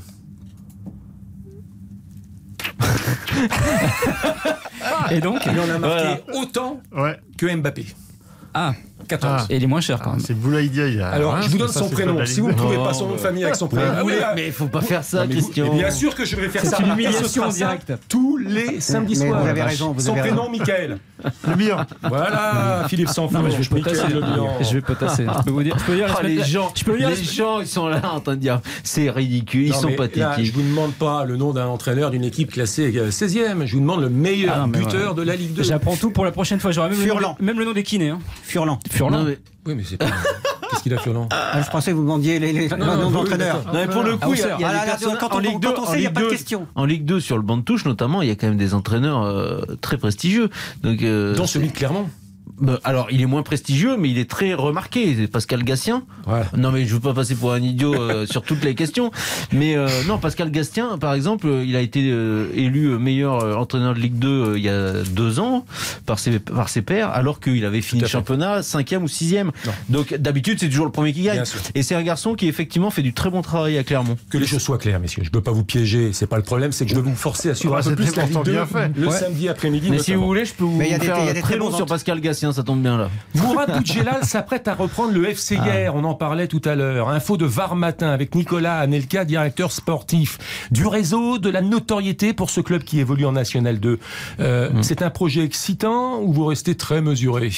Et donc Il en a marqué Voilà. autant Ouais. que Mbappé. Ah, quatorze. et il est moins cher quand Ah, même. c'est Boulaïdia. Il y a Alors, rien, je vous donne ça, son c'est prénom. pas de la Si Ligue vous ne deux. trouvez Non, pas son nom de bah. famille avec son prénom, Ah, vous oui, voulez- mais il faut pas faire ça, Non, mais vous- Christian. mais bien sûr que je vais faire C'est ça. une Et ce humiliation sera en ça direct. tous les samedis Mais soirs. vous avez raison, vous Son avez prénom, raison. Michael. Le bien. Voilà, Philippe Sanfour. Non, mais je vais potasser. Michael Le Bihan. Je vais potasser. Je peux vous dire. Je peux dire la Ah, semaine- les gens, Je peux vous dire. les gens, ils sont là en train de dire c'est ridicule, ils Non, sont mais là, pathétiques. je vous demande pas le nom d'un entraîneur d'une équipe classée euh, seizième. Je vous demande le meilleur Ah, non, mais buteur voilà. de la Ligue deux. J'apprends tout pour la prochaine fois. J'aurai même, le nom Furlan. des- même le nom des kinés. Hein. Furlan. Furlan. Non, mais- Oui, mais c'est pas. Qu'est-ce qu'il a, Furlan? Ah, je pensais que vous demandiez les, les, non, le non, nom oui, d'entraîneur. d'accord. Non, mais pour le coup, il y a, il y a Ah, des là, là, personnes- quand on- en Ligue deux, quand on en sait, il n'y a Ligue pas de deux, question. En Ligue deux, sur le banc de touche notamment, il y a quand même des entraîneurs euh, très prestigieux. Donc, euh, Dont c'est- celui de Clermont. Bah, alors, il est moins prestigieux, mais il est très remarqué. C'est Pascal Gastien. Voilà. Non, mais je veux pas passer pour un idiot euh, sur toutes les questions. Mais euh, non, Pascal Gastien, par exemple, euh, il a été euh, élu meilleur euh, entraîneur de Ligue deux euh, il y a deux ans par ses, par ses pairs, alors qu'il avait fini Tout à le fait. championnat cinquième ou sixième. Non. Donc, d'habitude, c'est toujours le premier qui gagne. Bien sûr. Et c'est un garçon qui, effectivement, fait du très bon travail à Clermont. Que les choses soient claires, messieurs. Je ne veux pas vous piéger. C'est pas le problème. C'est que je veux vous forcer à suivre Ah, un peu c'était plus la Ligue pourtant deux bien fait. le Ouais. samedi après-midi. Mais si notamment. vous voulez, je peux vous Mais il y a des- faire il y a un des très très long bons sur ent- Pascal Gastien, ça tombe bien là. Mourad Boudjelal s'apprête à reprendre le F C hier. On en parlait tout à l'heure. Info de Var Matin avec Nicolas Anelka, directeur sportif. Du réseau, de la notoriété pour ce club qui évolue en National deux. Euh, Mm. C'est un projet excitant ou vous restez très mesuré?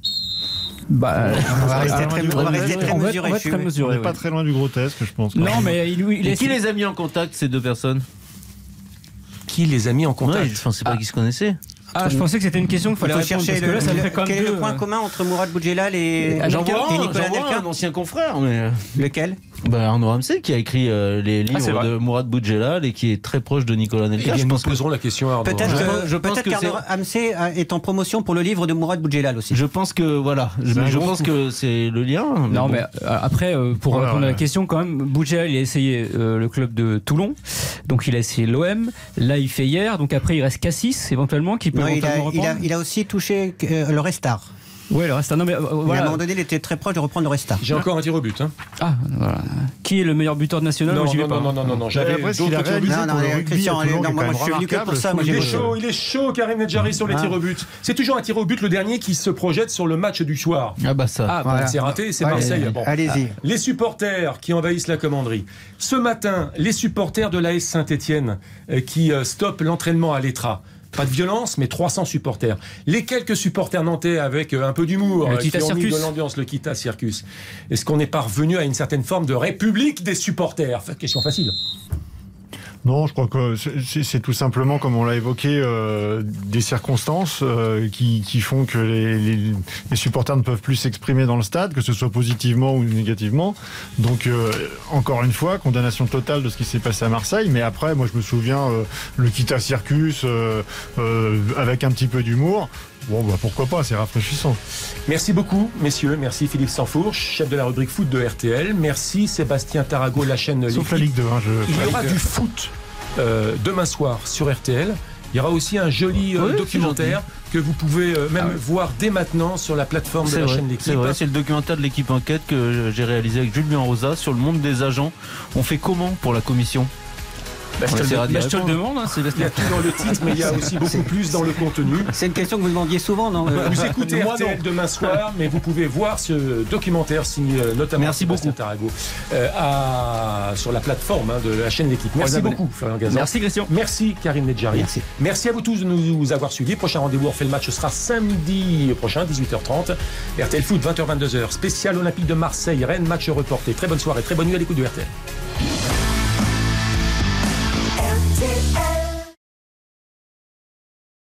Bah, On va rester Alors, très, du on va grotesque, rester très on va être- mesuré. on va je être suis- très On mesuré. n'est pas ouais. très loin du grotesque, je pense. Non, mais il, il Et est. qui les a mis en contact, ces deux personnes? Qui les a mis en Ouais, contact? je pensais pas qu'ils se connaissaient. Ah, je pensais que c'était une question qu'il Il fallait faut répondre. chercher Parce que le, là, ça le- fait quand quel même est le deux, point euh, commun entre Mourad Boudjelal et, J'en Anelka vois et un, Nicolas j'en vois Anelka un ancien confrère, mais... Lequel Bah, Arnaud Ramsey qui a écrit euh, les Ah, c'est livres vrai. de Mourad Boudjelal et qui est très proche de Nicolas Eh Anelka. bien, Je nous pense que, poserons la question à Arnaud. Peut-être Je que, pense- je pense peut-être que qu'Arnaud Hamsey est en promotion pour le livre de Mourad Boudjelal aussi. je pense que voilà, je, C'est un je gros pense coup. que c'est le lien. Non, bon. mais euh, après, euh, pour Voilà, répondre à la ouais. question, quand même, Boudjelal, il a essayé euh, le club de Toulon, donc il a essayé l'O M, là il fait hier, donc après il reste Cassis éventuellement qui peut Non, il, a, éventuellement il, a, reprendre. il a aussi touché euh, le Restar. Ouais, le reste, non mais euh, Et à un voilà. moment donné, il était très proche de reprendre le Restar. J'ai encore un tir au but. Hein. Ah, voilà. Qui est le meilleur buteur national Non, Moi, j'y vais non, pas. non, non, non, non. Et J'avais après, ce qu'il a d'autres tirs au but. réalisé Non, non, pour le mais rugby Christian, à Toulon, non, qui est moi, quand je même suis venu que pour ça, moi, remarquable. Il j'ai est chaud, il est chaud, Karim Nedjari sur les Ah. tirs au but. C'est toujours un tir au but, le dernier qui se projette sur le match du soir. Ah bah ça. Ah, Voilà. C'est raté, c'est Allez, Marseille. Bon. Allez-y. Les supporters qui envahissent la commanderie. Ce matin, les supporters de l'A S Saint-Étienne euh, qui euh, stoppent l'entraînement à l'Etra. Pas de violence, mais trois cents supporters. Les quelques supporters nantais avec euh, un peu d'humour, Le euh, qui Kita ont mis Circus. de l'ambiance, le Kita Circus. Est-ce qu'on est parvenu à une certaine forme de république des supporters? Enfin, question facile. Non, je crois que c'est c'est tout simplement, comme on l'a évoqué, euh, des circonstances euh, qui, qui font que les, les, les supporters ne peuvent plus s'exprimer dans le stade, que ce soit positivement ou négativement. Donc, euh, encore une fois, condamnation totale de ce qui s'est passé à Marseille. Mais après, moi, je me souviens, euh, le Kita Circus, euh, euh, avec un petit peu d'humour. Bon, bah pourquoi pas, c'est rafraîchissant. Merci beaucoup, messieurs. Merci Philippe Sanfourche, chef de la rubrique foot de R T L. Merci Sébastien Tarago, la chaîne Sauf la L'équipe. Ligue deux. Hein, je... Il y aura du foot euh, demain soir sur R T L. Il y aura aussi un joli euh, Oui, c'est documentaire que vous pouvez euh, même Ah oui. voir dès maintenant sur la plateforme de C'est la vrai, chaîne c'est L'équipe. vrai, c'est le documentaire de l'équipe enquête que j'ai réalisé avec Julien Rosa sur le monde des agents. On fait comment pour la commission? Bah, je, te le, bah, je te le demande, hein, il y a tout dans le titre, mais il y a aussi beaucoup plus dans le contenu. C'est une question que vous demandiez souvent, non? Vous écoutez R T L demain soir, mais vous pouvez voir ce documentaire signé notamment Merci Sébastien beaucoup. Tarago euh, à, sur la plateforme hein, de la chaîne L'équipe. Merci beaucoup, Florian Gazan. Merci, Christian. Merci, Karine Nedjari. Merci. Merci à vous tous de nous avoir suivis. Prochain rendez-vous, on fait le match, ce sera samedi prochain, dix-huit heures trente. R T L Foot, vingt heures vingt-deux heures. Spécial Olympique de Marseille, Rennes, match reporté. Très bonne soirée, très bonne nuit à l'écoute de R T L.